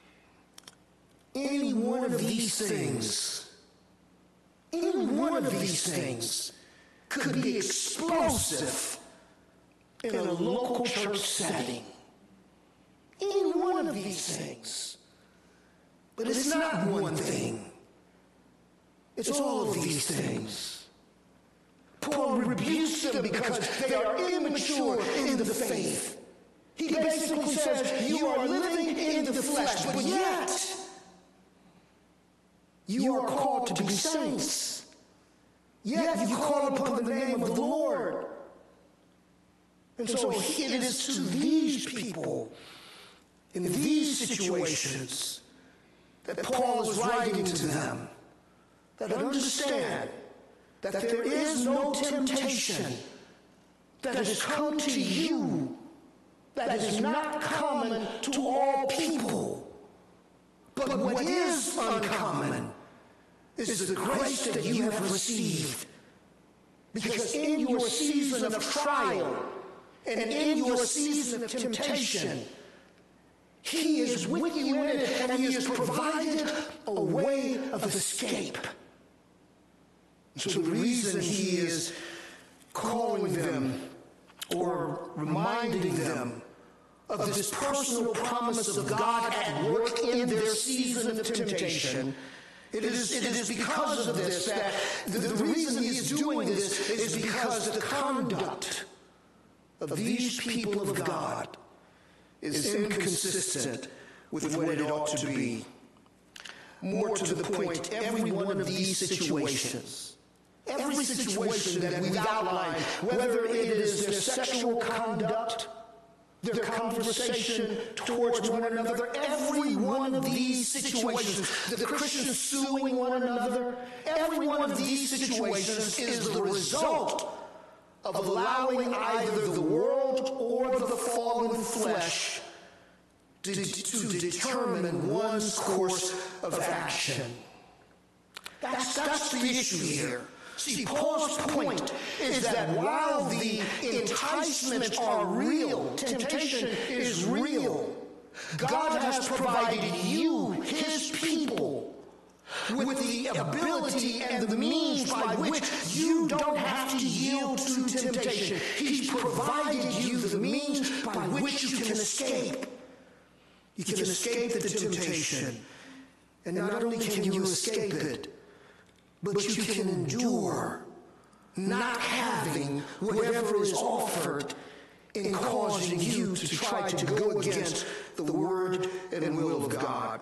any one of these things, any one of these things could be explosive in a local church setting. Any one of these things. But it's not one thing. It's all of these things. Paul rebukes them because they are immature in the faith. He basically says, you are living in the flesh, but yet you are called to be saints. Yet you call upon the name of the Lord. And so it is to these people, in these situations, that Paul is writing to them, that understand that there is no temptation that has come to you that is not common to all people. But what is uncommon is the grace that you have received. Because in your season of trial and in your season of temptation, He is with you in it, and He has provided a way of escape. So the reason He is calling them or reminding them of this personal promise of God at work in their season of temptation, it is, it is because of this that the, the reason He is doing this is because the conduct of these people of God is inconsistent with what it ought to be. More to the point, every one of these situations, every situation that we've outlined, whether it is their sexual conduct, their conversation towards one another, every one of these situations, the Christians suing one another, every one of these situations is the result of allowing either the world or the fallen flesh to, to determine one's course of action. That's, that's the issue here. See, Paul's point is that while the enticements are real, temptation is real, God has provided you, his people, with the ability and the means by which you don't have to yield to temptation. He's provided you the means by which you can escape. You can escape the temptation. And not only can you escape it, but you can endure not having whatever is offered in causing you to try to go against the word and will of God.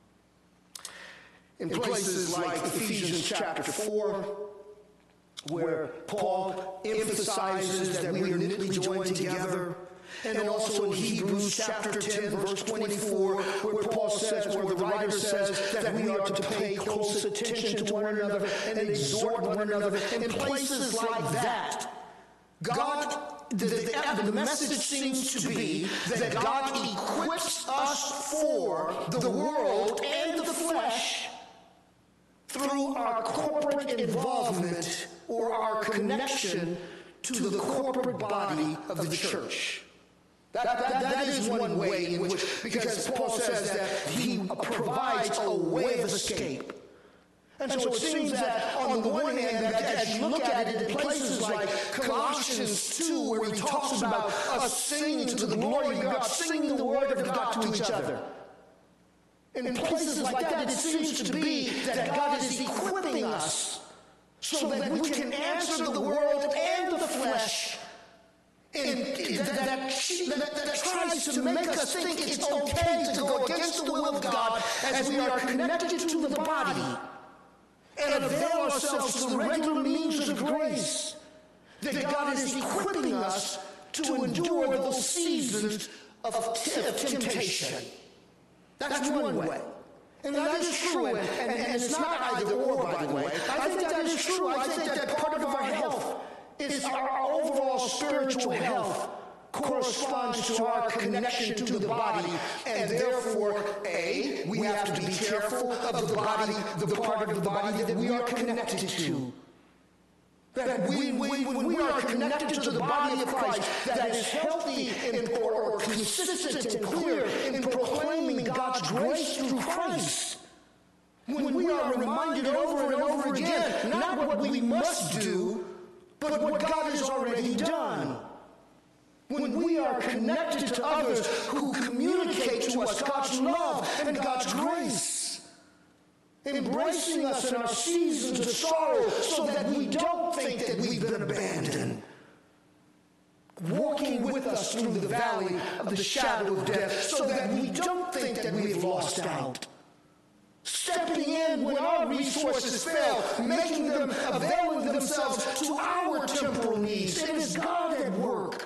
In places like Ephesians chapter four, where Paul emphasizes that we are knitly joined together, and also in Hebrews chapter ten, verse twenty-four, where Paul says, where the writer says that we are to pay close attention to one another and exhort one another. In places like that, God, the, the, the message seems to be that God equips us for the world and the flesh through our corporate involvement or our connection to the corporate body of the church. That, that, that is one way in which, because Paul says that he provides a way of escape. And so it seems that on the one hand, that as you look at it in places like Colossians two, where he talks about us singing to the glory of God, singing the word of God to each other. In places like that, it seems to be that God is equipping us so that we can answer the world and the flesh in, that, that, that, that tries to make us think it's okay to go against the will of God as we are connected to the body and avail ourselves to the regular means of grace, that God is equipping us to endure those seasons of, t- of temptation. That's one way. And that is true, and, and, and it's not either or, by the way. I think that is true. I think that part of our health is our overall spiritual health corresponds to our connection to the body, and therefore, A, we have to be careful of the body, the part of the body that we are connected to. That we, we, when we are connected to the body of Christ that is healthy and, or, or consistent and clear in proclaiming God's grace through Christ, when we are reminded over and over again, not what we must do, but what God has already done. When we are connected to others who communicate to us God's love and God's grace, embracing us in our seasons of sorrow so that we don't think that we've been abandoned, walking with us through the valley of the shadow of death so that we don't think that we've lost out, stepping in when our resources fail, making them, availing themselves to our temporal needs. It is God at work,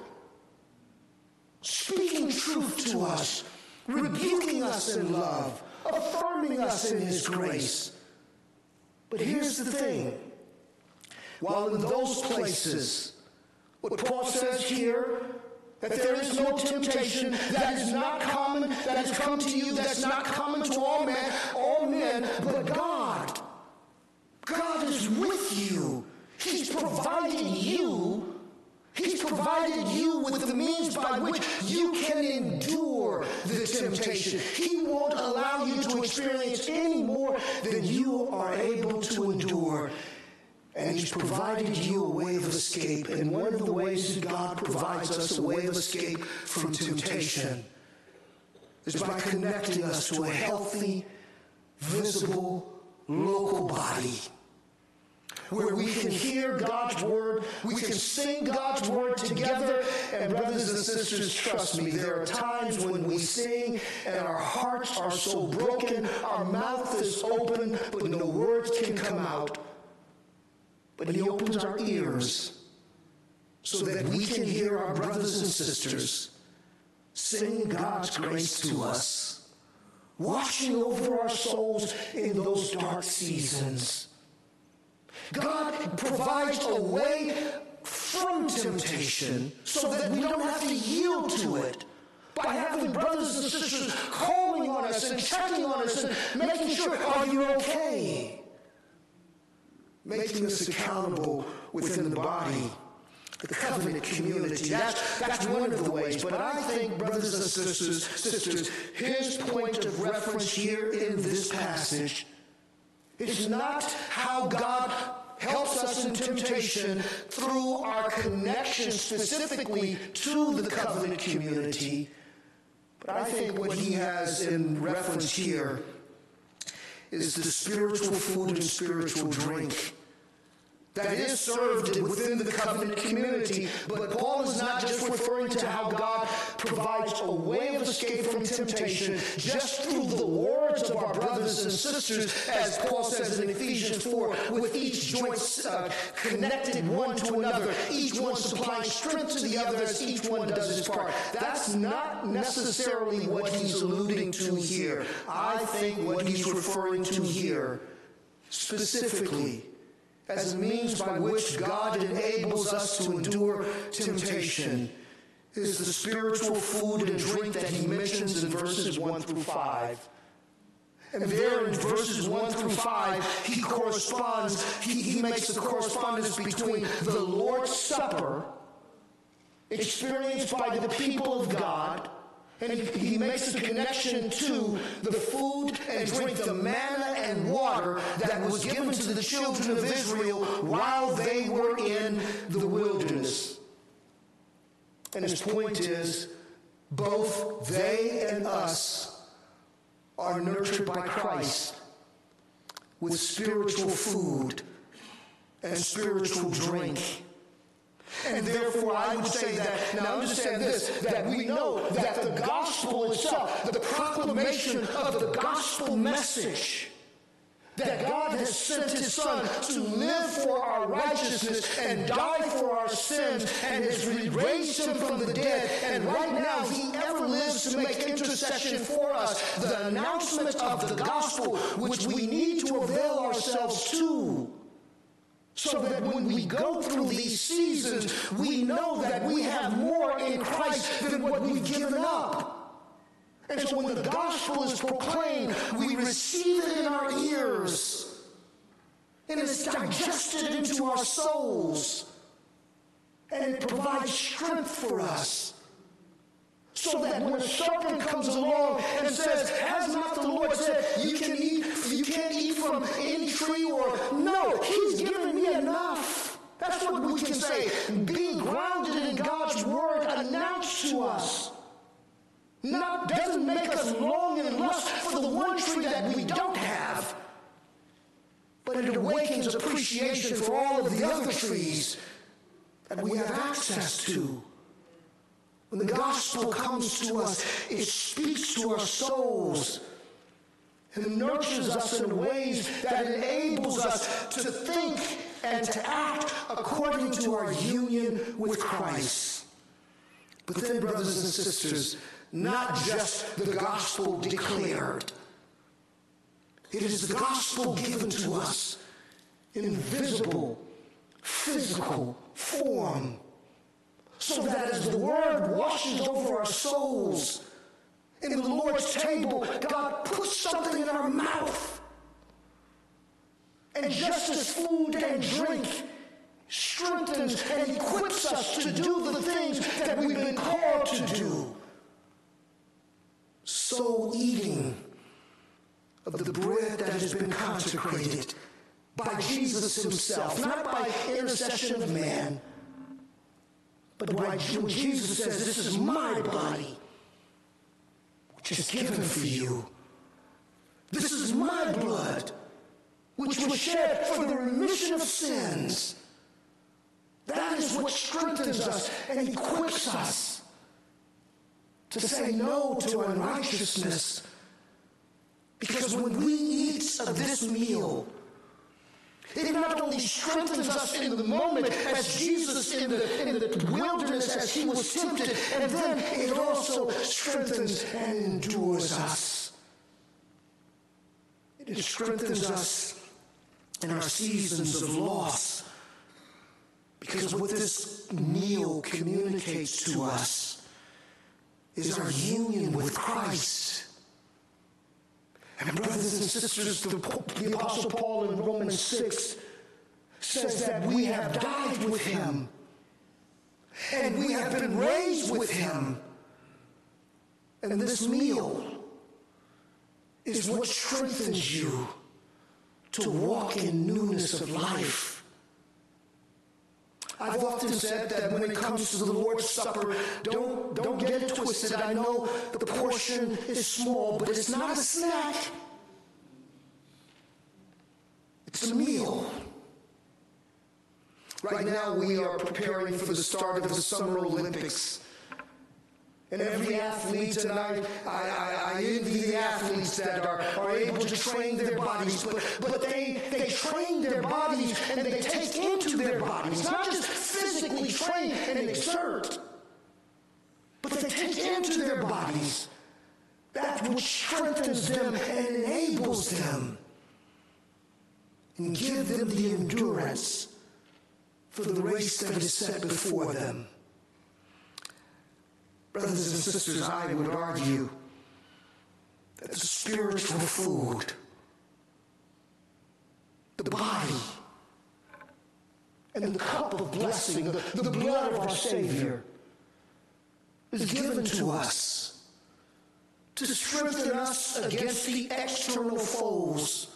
speaking truth to us, rebuking us in love, affirming us in his grace. But here's the thing. While in those places, what Paul says here, that there is no temptation that is not common, that has come to you, that's not common to all men, all men, but God. God is with you. He's provided you He's provided you with the means by which you can endure the temptation. He won't allow you to experience any more than you are able to endure. And he's provided you a way of escape. And one of the ways that God provides us a way of escape from temptation is by connecting us to a healthy, visible, local body, where we can hear God's word, we can sing God's word together. And brothers and sisters, trust me, there are times when we sing and our hearts are so broken, our mouth is open, but no words can come out. But he opens our ears so that we can hear our brothers and sisters sing God's grace to us, washing over our souls in those dark seasons. God provides a way from temptation so that we don't have to yield to it, by having brothers and sisters calling on us and checking on us and making sure, are you okay? Making us accountable within the body, the covenant community. That's, that's one of the ways. But I think, brothers and sisters, sisters, his point of reference here in this passage is not how God helps us in temptation through our connection specifically to the covenant community. But I think what he has in reference here is the spiritual food and spiritual drink that is served within the covenant community. But Paul is not just referring to how God provides a way of escape from temptation just through the words of our brothers and sisters, as Paul says in Ephesians four, with each joint uh, connected one to another, each one supplying strength to the other as each one does his part. That's not necessarily what he's alluding to here. I think what he's referring to here specifically as a means by which God enables us to endure temptation is the spiritual food and drink that he mentions in verses one through five. And there in verses one through five, he corresponds, he, he makes the correspondence between the Lord's Supper, experienced by the people of God, and he, he makes the connection to the food and drink, the manna and water that was given to the children of Israel while they were in the wilderness. And his point is, both they and us are nurtured by Christ with spiritual food and spiritual drink. And therefore, I would say that, now understand this, that we know that the gospel itself, the proclamation of the gospel message, that God has sent his Son to live for our righteousness and die for our sins and has raised him from the dead, and right now he ever lives to make intercession for us. The announcement of the gospel, which we need to avail ourselves to, so that when we go through these seasons, we know that we have more in Christ than what we've given up. And so when the gospel is proclaimed, we receive it in our ears, and it's digested into our souls, and it provides strength for us. So that when a serpent comes along and says, has not the Lord said, you can eat, you can't eat from any tree, or no, he's given me enough. That's what we can say. Being grounded in God's word announced to us. Not doesn't make us long and lust for the one tree that we don't have, but it awakens appreciation for all of the other trees that we have access to. When the gospel comes to us, it speaks to our souls and nurtures us in ways that enables us to think and to act according to our union with Christ. But then, brothers and sisters, not just the gospel declared. It is the gospel given to us in visible, physical form, so that as the word washes over our souls, in the Lord's table, God puts something in our mouth. And just as food and drink strengthens and equips us to do the things that we've been called to do, so eating of the bread that has been consecrated by Jesus himself, not by intercession of man, but by when Jesus says, this is my body, which is given for you. This is my blood, which was shed for the remission of sins. That is what strengthens us and equips us to say no to unrighteousness. Because when we eat of this meal, it not only strengthens us in the moment as Jesus in the, in the wilderness as he was tempted, and then it also strengthens and endures us. It strengthens us in our seasons of loss. Because what this meal communicates to us is our union with Christ. And brothers and sisters, the, the Apostle Paul in Romans six says that we have died with him, and we have been raised with him. And this meal is what strengthens you to walk in newness of life. I've often said that when it comes to the Lord's Supper, don't, don't get it twisted. I know the portion is small, but it's not a snack. It's a meal. Right now we are preparing for the start of the Summer Olympics. And every athlete, and I, I, I envy the athletes that are, are able to train their bodies, but, but they, they train their bodies and they take into their bodies, not just physically train and exert, but they take into their bodies that which strengthens them and enables them and give them the endurance for the race that is set before them. Brothers and sisters, I would argue that the spiritual food, the body, and the cup of blessing, the, the blood of our Savior, is given to us to strengthen us against the external foes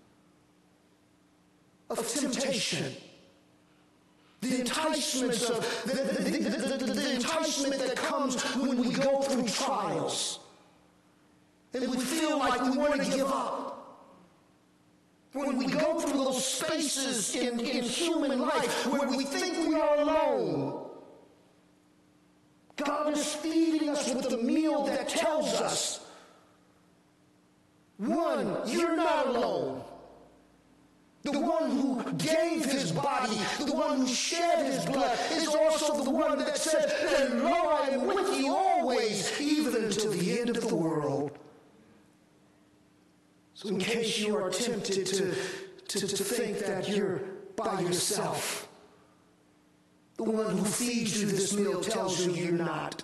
of temptation. The enticements of the, the, the, the, the enticement that comes when we go through trials, and we feel like we want to give up. When we go through those spaces in, in human life where we think we are alone, God is feeding us with a meal that tells us, one, you're not alone. The one who gave his body, the one who shed his blood, is also the one that said that, lo, I am with you always, even until the end of the world. So in case you are tempted to, to, to think that you're by yourself, the one who feeds you this meal tells you you're not.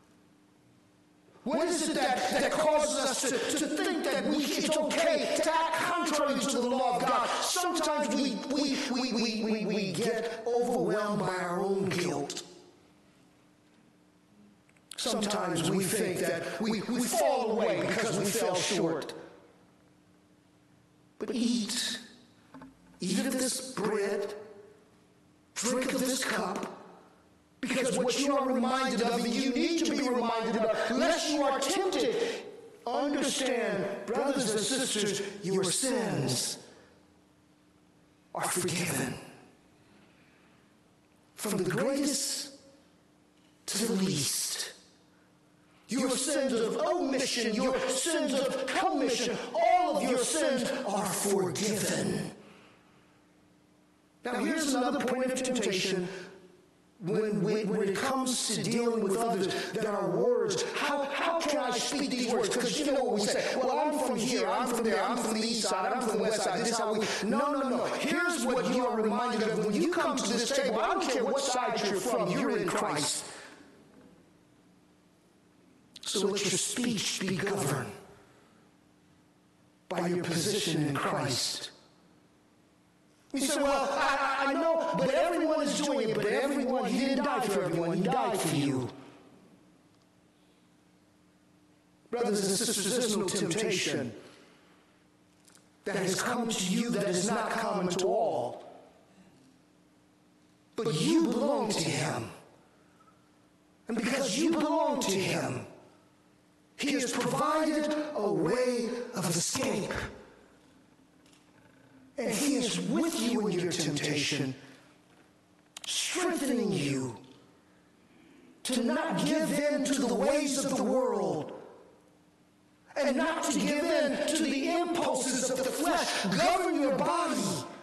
What is it that, that causes us to, to think that we, it's okay to act contrary to the law of God? Sometimes we, we, we, we, we, we get overwhelmed by our own guilt. Sometimes we think that we, we fall away because we fell short. But eat, eat of this bread, drink of this cup, because what you are reminded of, and you need to be reminded of, lest you are tempted. Understand, brothers and sisters, your sins are forgiven. From the greatest to the least. Your sins of omission, your sins of commission, all of your sins are forgiven. Now here's another point of temptation. When, when, when it comes to dealing with others that are words, how, how can I speak these words? Because you know what we say, well, I'm from here, I'm from there, I'm from the east side, I'm from the west side, this is how we... No, no, no. Here's what you are reminded of when you come to this table. I don't care what side you're from, you're in Christ. So let your speech be governed by your position in Christ. You say, well, I, I know, but everyone is doing it, but everyone, he didn't die for everyone, he died for you. Brothers and sisters, there's no temptation that has come to you that is not common to all. But you belong to him. And because you belong to him, he has provided a way of escape. And he is with you in your temptation, strengthening you to not give in to the ways of the world and not to give in to the impulses of the flesh. Govern your body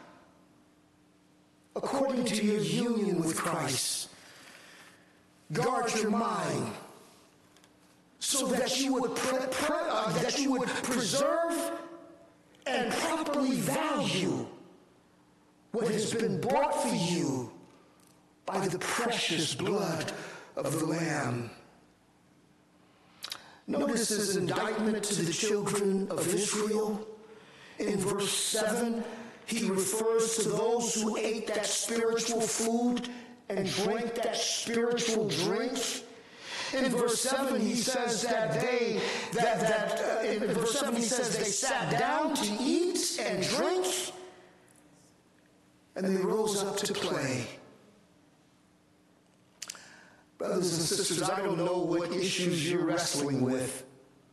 according to your union with Christ. Guard your mind so that you would pre- pre- uh, that you would preserve and properly value what has been bought for you by the precious blood of the Lamb. Notice his indictment to the children of Israel. In verse seven, he refers to those who ate that spiritual food and drank that spiritual drink. In verse seven, he says that they, that, that, uh, in verse seven, he says they sat down to eat and drink, and they rose up to play. Brothers and sisters, I don't know what issues you're wrestling with.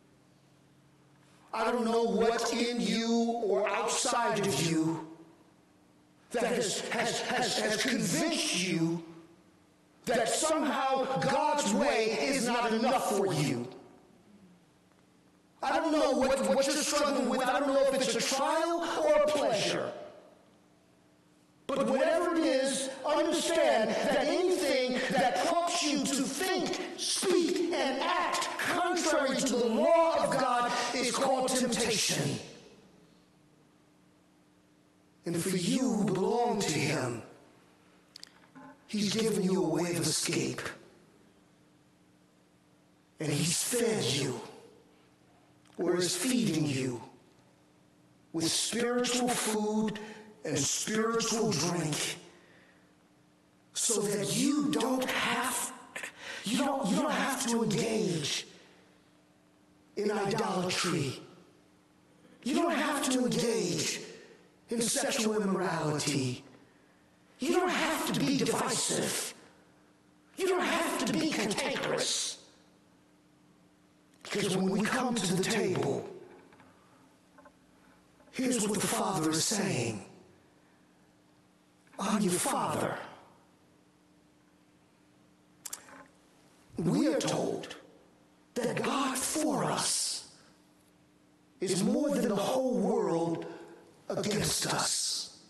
I don't know what in you or outside of you that has, has, has, has convinced you that somehow God's way is not enough for you. I don't know what, what you're struggling with. I don't know if it's a trial or a pleasure. But whatever it is, understand that anything that prompts you to think, speak, and act contrary to the law of God is called temptation. And for you who belong to Him, He's given you a way of escape. And He's fed you, or is feeding you, with spiritual food and spiritual drink, so that you don't have you don't you don't have to engage in idolatry. You don't have to engage in sexual immorality. You don't have to be divisive. You don't have to be cantankerous. Because when we come to the table, here's what the Father is saying. I'm your Father. We are told that God for us is more than the whole world against us.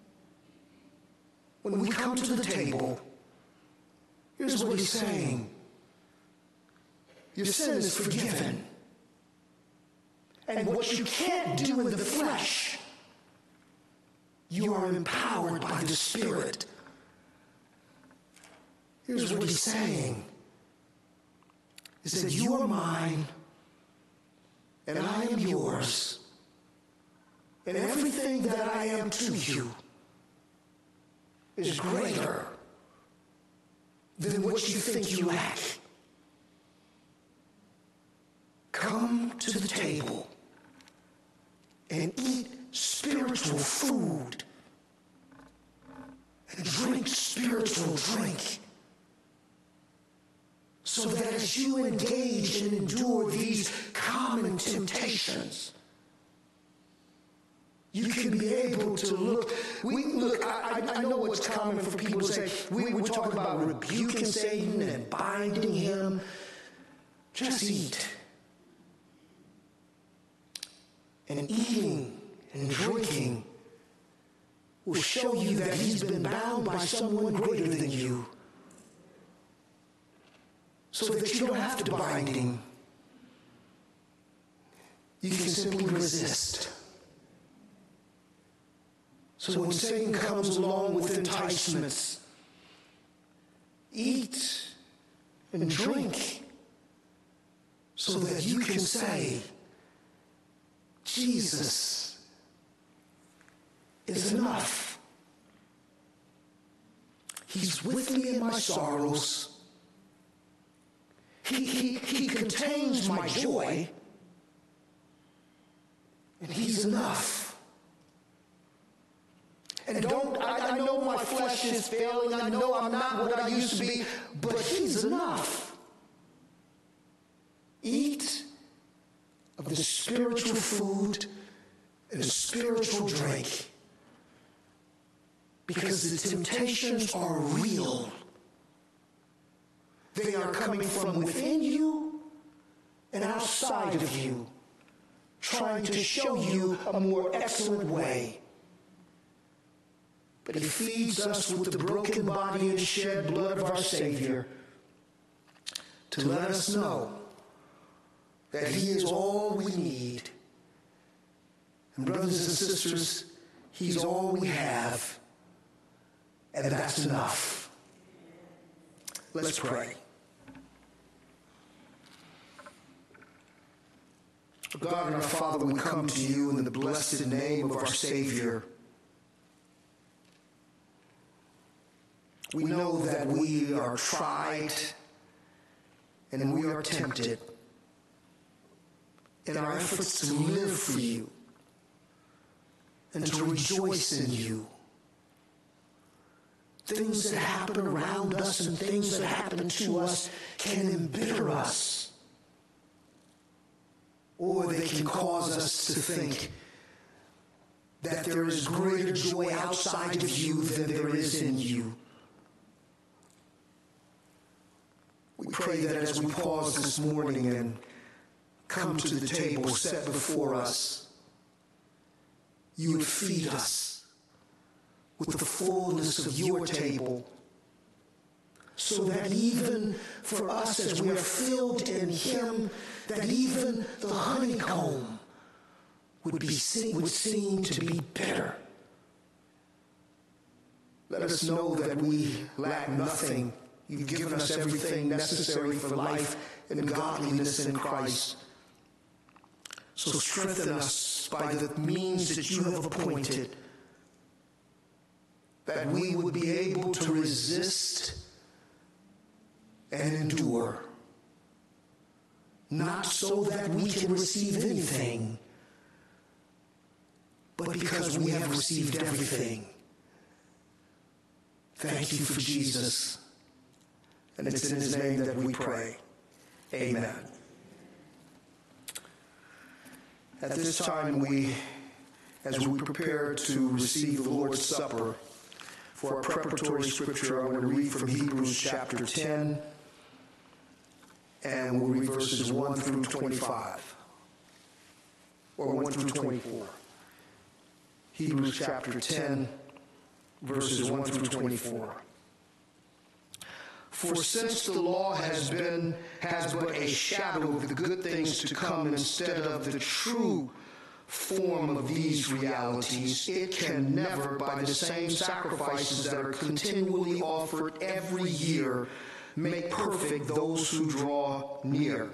When we come to the table, here's what He's saying. Your sin is forgiven. And what you can't do in the flesh, you are empowered by the Spirit. Here's what He's saying. He said, you are mine, and I am yours. And everything that I am to you is greater than what you think you lack. Come to the table and eat spiritual food and drink spiritual drink, so that as you engage and endure these common temptations, you can be able to look. We look. I, I know what's common for people to say. We, we talk about rebuking Satan and binding him. Just eat. And eating and drinking will show you that he's been bound by someone greater than you, so that you don't have to bind him. You can simply resist. So when Satan comes along with enticements, eat and drink, so that you can say, Jesus is enough. He's with me in my sorrows. He, he, he contains my joy. And He's enough. And don't, I, I know my flesh is failing. I know I'm not what I used to be, but He's enough. Eat of the spiritual food and the spiritual drink, because the temptations are real. They are coming from within you and outside of you, trying to show you a more excellent way. But He feeds us with the broken body and shed blood of our Savior to let us know that He is all we need. And brothers and sisters, He's all we have, and that's enough. Let's pray. God and our Father, we come to you in the blessed name of our Savior. We know that we are tried and we are tempted in our efforts to live for you and to rejoice in you. Things that happen around us and things that happen to us can embitter us, or they can cause us to think that there is greater joy outside of you than there is in you. We pray that as we pause this morning and come to the table set before us, you would feed us with the fullness of your table, so that even for us as we are filled in him, that even the honeycomb would be would seem to be bitter. Let us know that we lack nothing. You've given us everything necessary for life and godliness in Christ. So strengthen us by the means that you have appointed, that we would be able to resist and endure, not so that we can receive anything, but because we have received everything. Thank you for Jesus. And it's in his name that we pray. Amen. At this time, we, as we prepare to receive the Lord's Supper, for our preparatory scripture, I want to read from Hebrews chapter ten, and we'll read verses one through twenty-five, or one through twenty-four. Hebrews chapter ten, verses one through twenty-four. For since the law has been, has but a shadow of the good things to come instead of the true form of these realities, it can never, by the same sacrifices that are continually offered every year, make perfect those who draw near.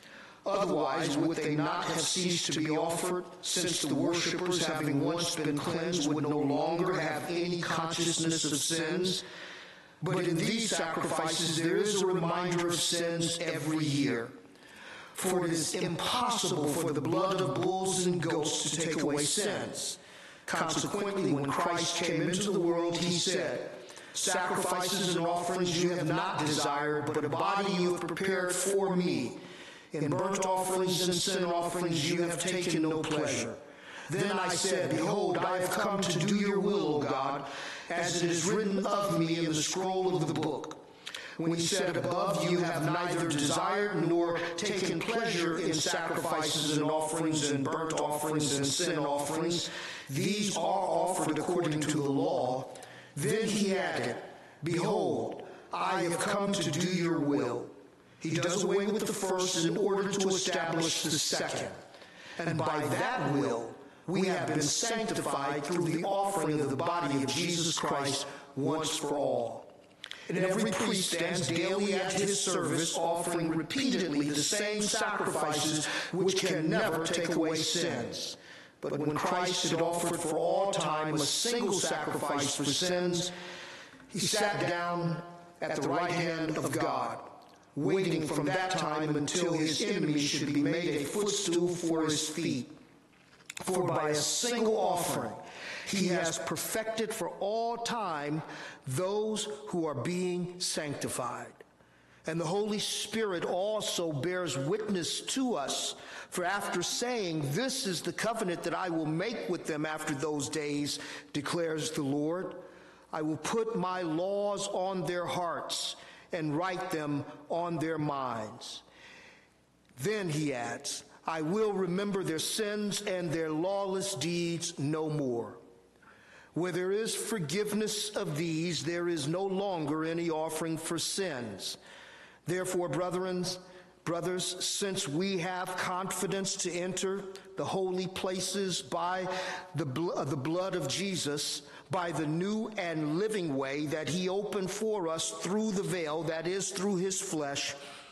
Otherwise, would they not have ceased to be offered, since the worshippers, having once been cleansed, would no longer have any consciousness of sins? But in these sacrifices there is a reminder of sins every year. For it is impossible for the blood of bulls and goats to take away sins. Consequently, when Christ came into the world, he said, "Sacrifices and offerings you have not desired, but a body you have prepared for me. In burnt offerings and sin offerings you have taken no pleasure. Then I said, Behold, I have come to do your will, O God, as it is written of me in the scroll of the book." When he said, "Above you have neither desired nor taken pleasure in sacrifices and offerings and burnt offerings and sin offerings, these are offered according to the law," then he added, "Behold, I have come to do your will." He does away with the first in order to establish the second. And by that will, we have been sanctified through the offering of the body of Jesus Christ once for all. And every priest stands daily at his service, offering repeatedly the same sacrifices which can never take away sins. But when Christ had offered for all time a single sacrifice for sins, he sat down at the right hand of God, waiting from that time until his enemies should be made a footstool for his feet. For by a single offering he has perfected for all time those who are being sanctified. And the Holy Spirit also bears witness to us, for after saying, "This is the covenant that I will make with them after those days, declares the Lord, I will put my laws on their hearts and write them on their minds." Then he adds, "I will remember their sins and their lawless deeds no more." Where there is forgiveness of these, there is no longer any offering for sins. Therefore, brethren, brothers, since we have confidence to enter the holy places by the, bl- uh, the blood of Jesus, by the new and living way that he opened for us through the veil, that is, through his flesh,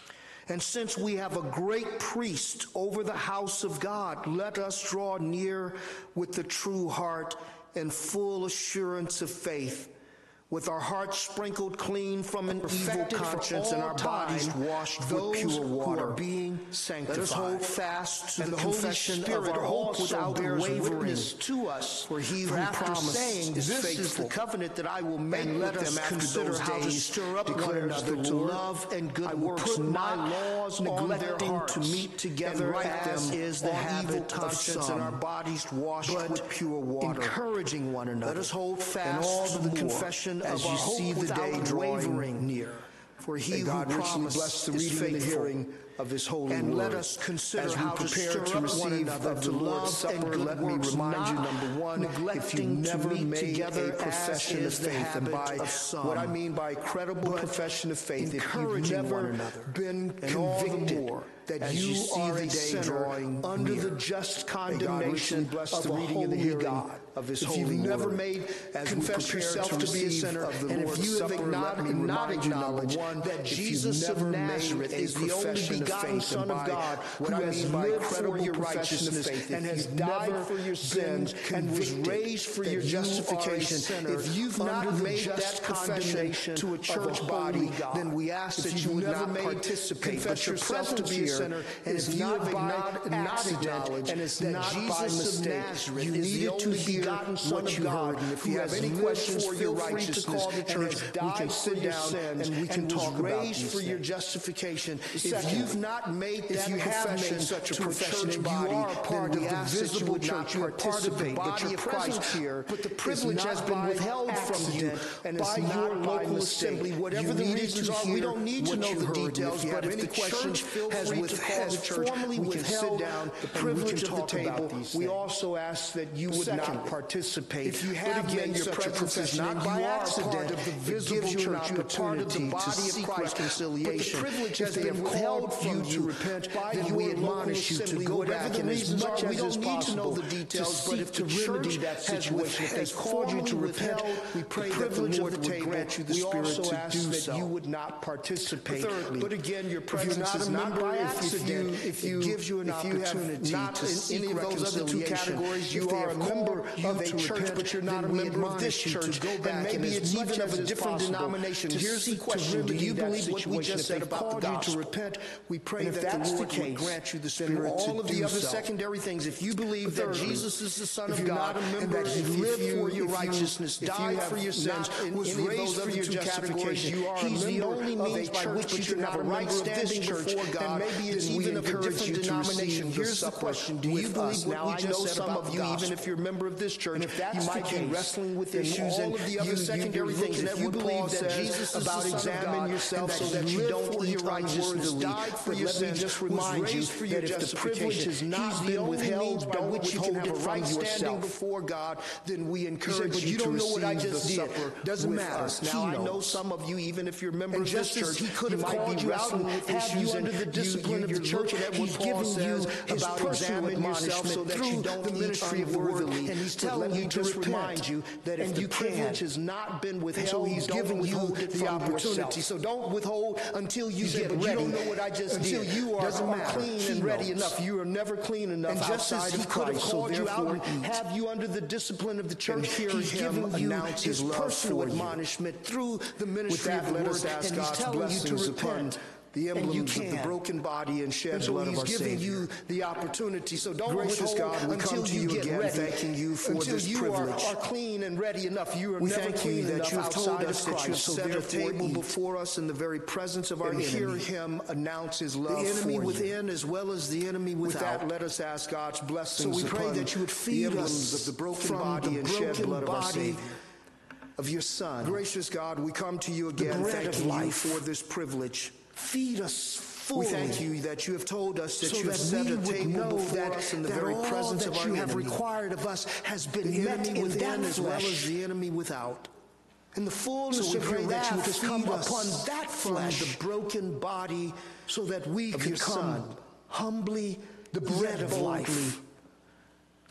And since we have a great priest over the house of God, let us draw near with the true heart and full assurance of faith, with our hearts sprinkled clean from an evil conscience and our bodies washed with pure water. Who are being sanctified. Let us hold fast to the confession of our hope without wavering to us. For he who promised saying, is this faithful. Is the covenant that I will make and with let us them consider how to stir up one another to love and good works, not laws neglecting to meet together as them is the habit of some, and our bodies washed with pure water, encouraging one another. Let us hold fast all to the confession as you see the day drawing near. For he who promised the reading and the hearing of his holy and word. Let us consider as we how prepare to, to receive of the Lord's Supper. Let me remind you, number one, if you never made a profession of faith, and by what I mean by credible profession of faith, if you've never been convicted that you, you are a sinner under near. The just condemnation of the reading and the hearing God. Of his if holy you've never word. Made confess yourself to, to be a sinner, and if you have not, not acknowledged that Jesus of Nazareth is the only begotten Son of God, who has lived for your righteousness and has died for your sins and was raised for your justification, if you've not made that confession to a church body, then we ask that you would not participate, but yourself to be a sinner, and if you have not acknowledged and it's that Jesus of Nazareth you needed to hear what you heard, and if you have any questions for your righteousness to church, we can sit down and we can talk about these for your justification. If you've not made that profession such a profession and you are a part of the visible church, you are part of the body of Christ here, but the privilege has been withheld from you by your local assembly, whatever the reasons are. We don't need to know the details, but if the church has formally withheld the privilege of the table, we also ask that you would not participate. If you have again your such a profession, not by accident, of the visible gives you church, an opportunity to seek reconciliation. But the privilege has been withheld from you to repent, then we admonish you to go back and as much as is possible to details, but if the church has has called you to repent, we pray that the Lord would grant you the Spirit to do so. We also ask that you would not participate. But again, your presence is not by accident. If you gives you an opportunity to seek any of those other two categories, you are a member of a church, but you're not a member of this church. And maybe it's even of a different denomination. Here's the question: do you believe what we just said about the gospel? To repent, we pray that the Lord would grant you the Spirit to do so. All of the other secondary things, if you believe that Jesus is the Son of God and that He lived for your righteousness, died for your sins, was raised for your justification, He's the only means by which you can have a right standing before God. And maybe it's even of a different denomination. Here's the question: do you believe what we just said about you, even if you're a member of this church, you might be wrestling with issues and all of the other secondary things, and you believe that Jesus is about examine yourself so that you don't eat unworthily. For your sins, just remind you that if the privilege has not been withheld by which you can have a right standing before God, then we encourage you to receive the supper. Doesn't matter. Now I know some of you, even if you're a member of this church, He could have called you out and have you under the discipline of the church. He's giving you His personal admonishment through the ministry of the word, and He's telling you to remind you that if the privilege has not been withheld, so He's giving you the opportunity. So don't withhold until you get ready. You don't know what I just until did. You are, are clean and ready enough. You are never clean enough. And just as He could have called you out and have you under the discipline of the church, He's giving you His personal admonishment through the ministry of the word, and He's telling you to repent. The emblems of the broken body and shed and so blood of our Savior. He's giving you the opportunity. So don't Gracious withhold God, we until come to you, you get again, ready. Thanking you for until this you privilege. Are, are clean and ready enough. You are we never thank you that you have told us that you have set a table before us in the very presence of our enemy. Hear Him announce His love the enemy for within you. As well as the enemy without. With that, let us ask God's blessings. So we pray that you would feed us of the broken body and shed blood of our Savior. Of your Son. Gracious God, we come to you again, thanking you for this privilege. Feed us fully. We thank you that you have told us that so you have set a table before that, us in the very presence of our enemy. All that you have required of us has been the met enemy within as well as the enemy without. And the fullness so of your wrath has come upon that flesh, the broken body, so that we could come humbly the bread of life.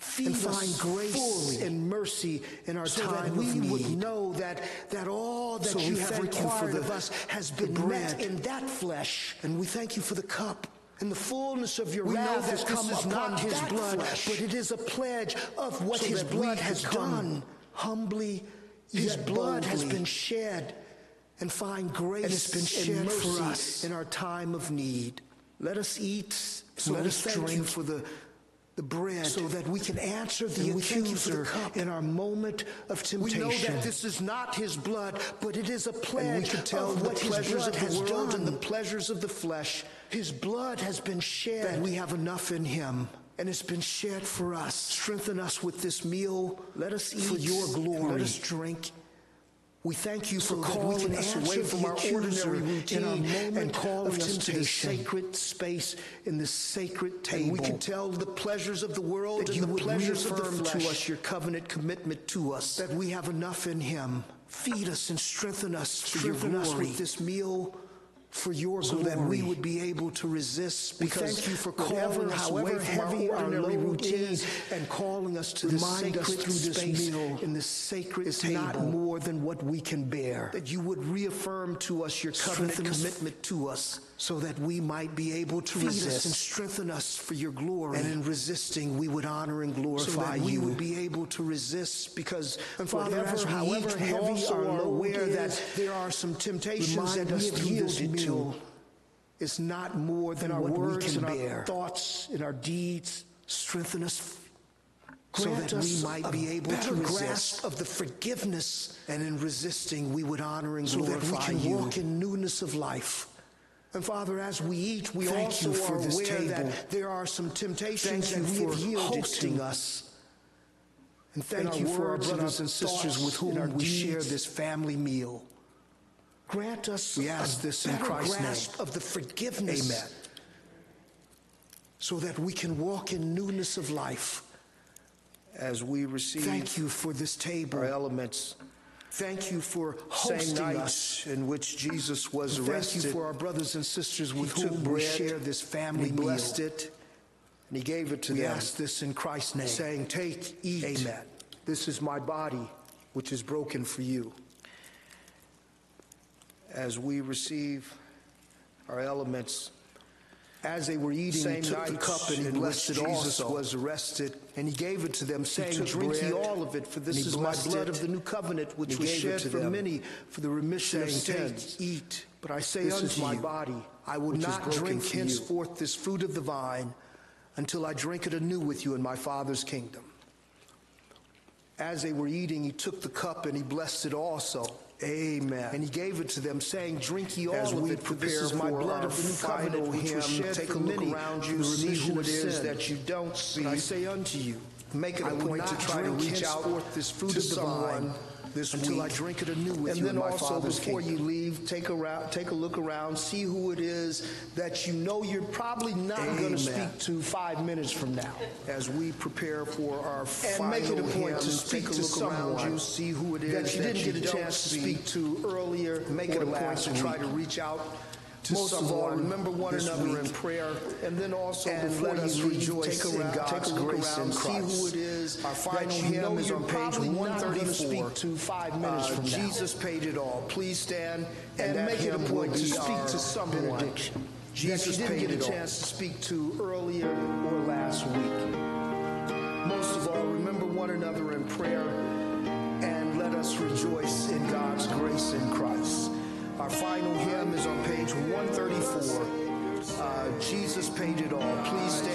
feed and us find grace fully and mercy in our so time that we of need. would know that, that all that So you we have thank you for required the- of us has the been bread. met in that flesh. And we thank you for the cup. In the fullness of your We know wrath that has this come is upon not his that blood, flesh, but it is a pledge of what so his that we blood could has come done. humbly, His yet blood has boldly, been shed and find grace and it's been shed mercy for us in our time of need. Let us eat, So let we us thank you drink for the, the bread, so that we can answer the and we thank you for the accuser cup. in our moment of We temptation. know that this is not his blood, but it is a pledge and we can tell of the what his pleasures blood of the has world done and the pleasures of the flesh. His blood has been shed, that we have enough in him. and it's been shed for us. Strengthen us with this meal. Let us eat For your and glory. Let us drink. We thank you So for that we calling can us answer away from the our accuser ordinary in routine our moment and calling of us to the temptation. sacred space in the sacred table. And we can tell the pleasures of the world that and you the would pleasures of the reaffirm flesh to us your covenant commitment to us. That we have enough in him. Feed us and strengthen us for your Strengthen us glory. with this meal For your so glory. that we would be able to resist. We Because thank you for whatever, calling us away however from our heavy our ordinary load routine is, and calling us to the Remind us sacred through this space meal in the sacred it's table, not more than what we can bear. that you would Reaffirm to us your covenant Strengthen us commitment to us, so that we might be able to feed resist us and strengthen us for your glory. And in resisting, we would honor and so glorify that we you. would be able to resist, because And Father, whatever, as we however eat, we heavy also our are load aware is, that there are some temptations Remind that we us have through this yielded meal. to. It's not more than In our what words we can and our bear. Thoughts, in our deeds. Strengthen us So Grant that we us might a be able to better resist. grasp of the forgiveness, and in resisting, we would honor and so that glorify we can you. walk in newness of life. And Father, as we eat, we Thank also you for are this aware table. that there are some temptations Thank that you we for have yielded hosting to. us. And Thank thank you you for our words and brothers our and sisters thoughts with whom and our we share deeds. this family meal. Grant us We ask a this in better Christ's name. grasp of the forgiveness, Amen. so that we can walk in newness of life. As we receive Thank you for this table. our elements, Thank you for same hosting night us. in which Jesus was Thank arrested, you for our brothers and sisters with he took whom bread, we share this and family he blessed meal. it, and he gave it to We them, ask this in Christ's name, saying, "Take, eat. Amen. This is my body, which is broken for you." As we receive our elements, As they were eating, same he took the night cup and he in blessed which it Jesus also. was arrested, And he gave it to them, saying, took "Drink ye bread, all of it, for this and he is my blessed blood it, of the new covenant, which and he was gave it shed to for them, many for the remission of saying, sins. "Take, eat. But I say This unto is my you, body, I will which is not broken drink for you." henceforth this fruit of the vine until I drink it anew with you in my Father's kingdom." As they were eating, he took the cup and he blessed it also. Amen. And he gave it to them, saying, "Drink ye all As of we it, for this prepare is my for blood our of the new covenant, final which was hymn, shed take for a look many around for you, the see remission who of it is sin. that you don't see. But I say unto you, Make it I a will point to not try to drink reach out henceforth this fruit to of the someone vine this until week. I drink it anew with And you then in my also, Father's before kingdom. you leave, take a round, take a look around, see who it is that you know you're probably not going Amen. to speak to five minutes from now. As we prepare for our And final make it a point hymn, to speak take a to look around someone you, see who it is that you didn't you get a don't chance to see. speak to earlier Make or it a point last to try week. to reach out to Most of someone all, remember one this another week. in prayer, And then also, and before let us you leave, rejoice take a in round, God's take a look grace around, in see Christ. who it is. Our that final you hymn know is you're on page probably not one gonna thirty-four. speak to five minutes Uh, from now. Jesus paid it all. Please stand and, And that make it a hymn point will to be speak our to someone benediction. that Jesus you didn't paid get it a all. chance to speak to earlier or last week. Most of all, remember one another in prayer, and let us rejoice in God's grace in Christ. Our final hymn is on page one thirty-four. Uh, Jesus paid it all. Please stand.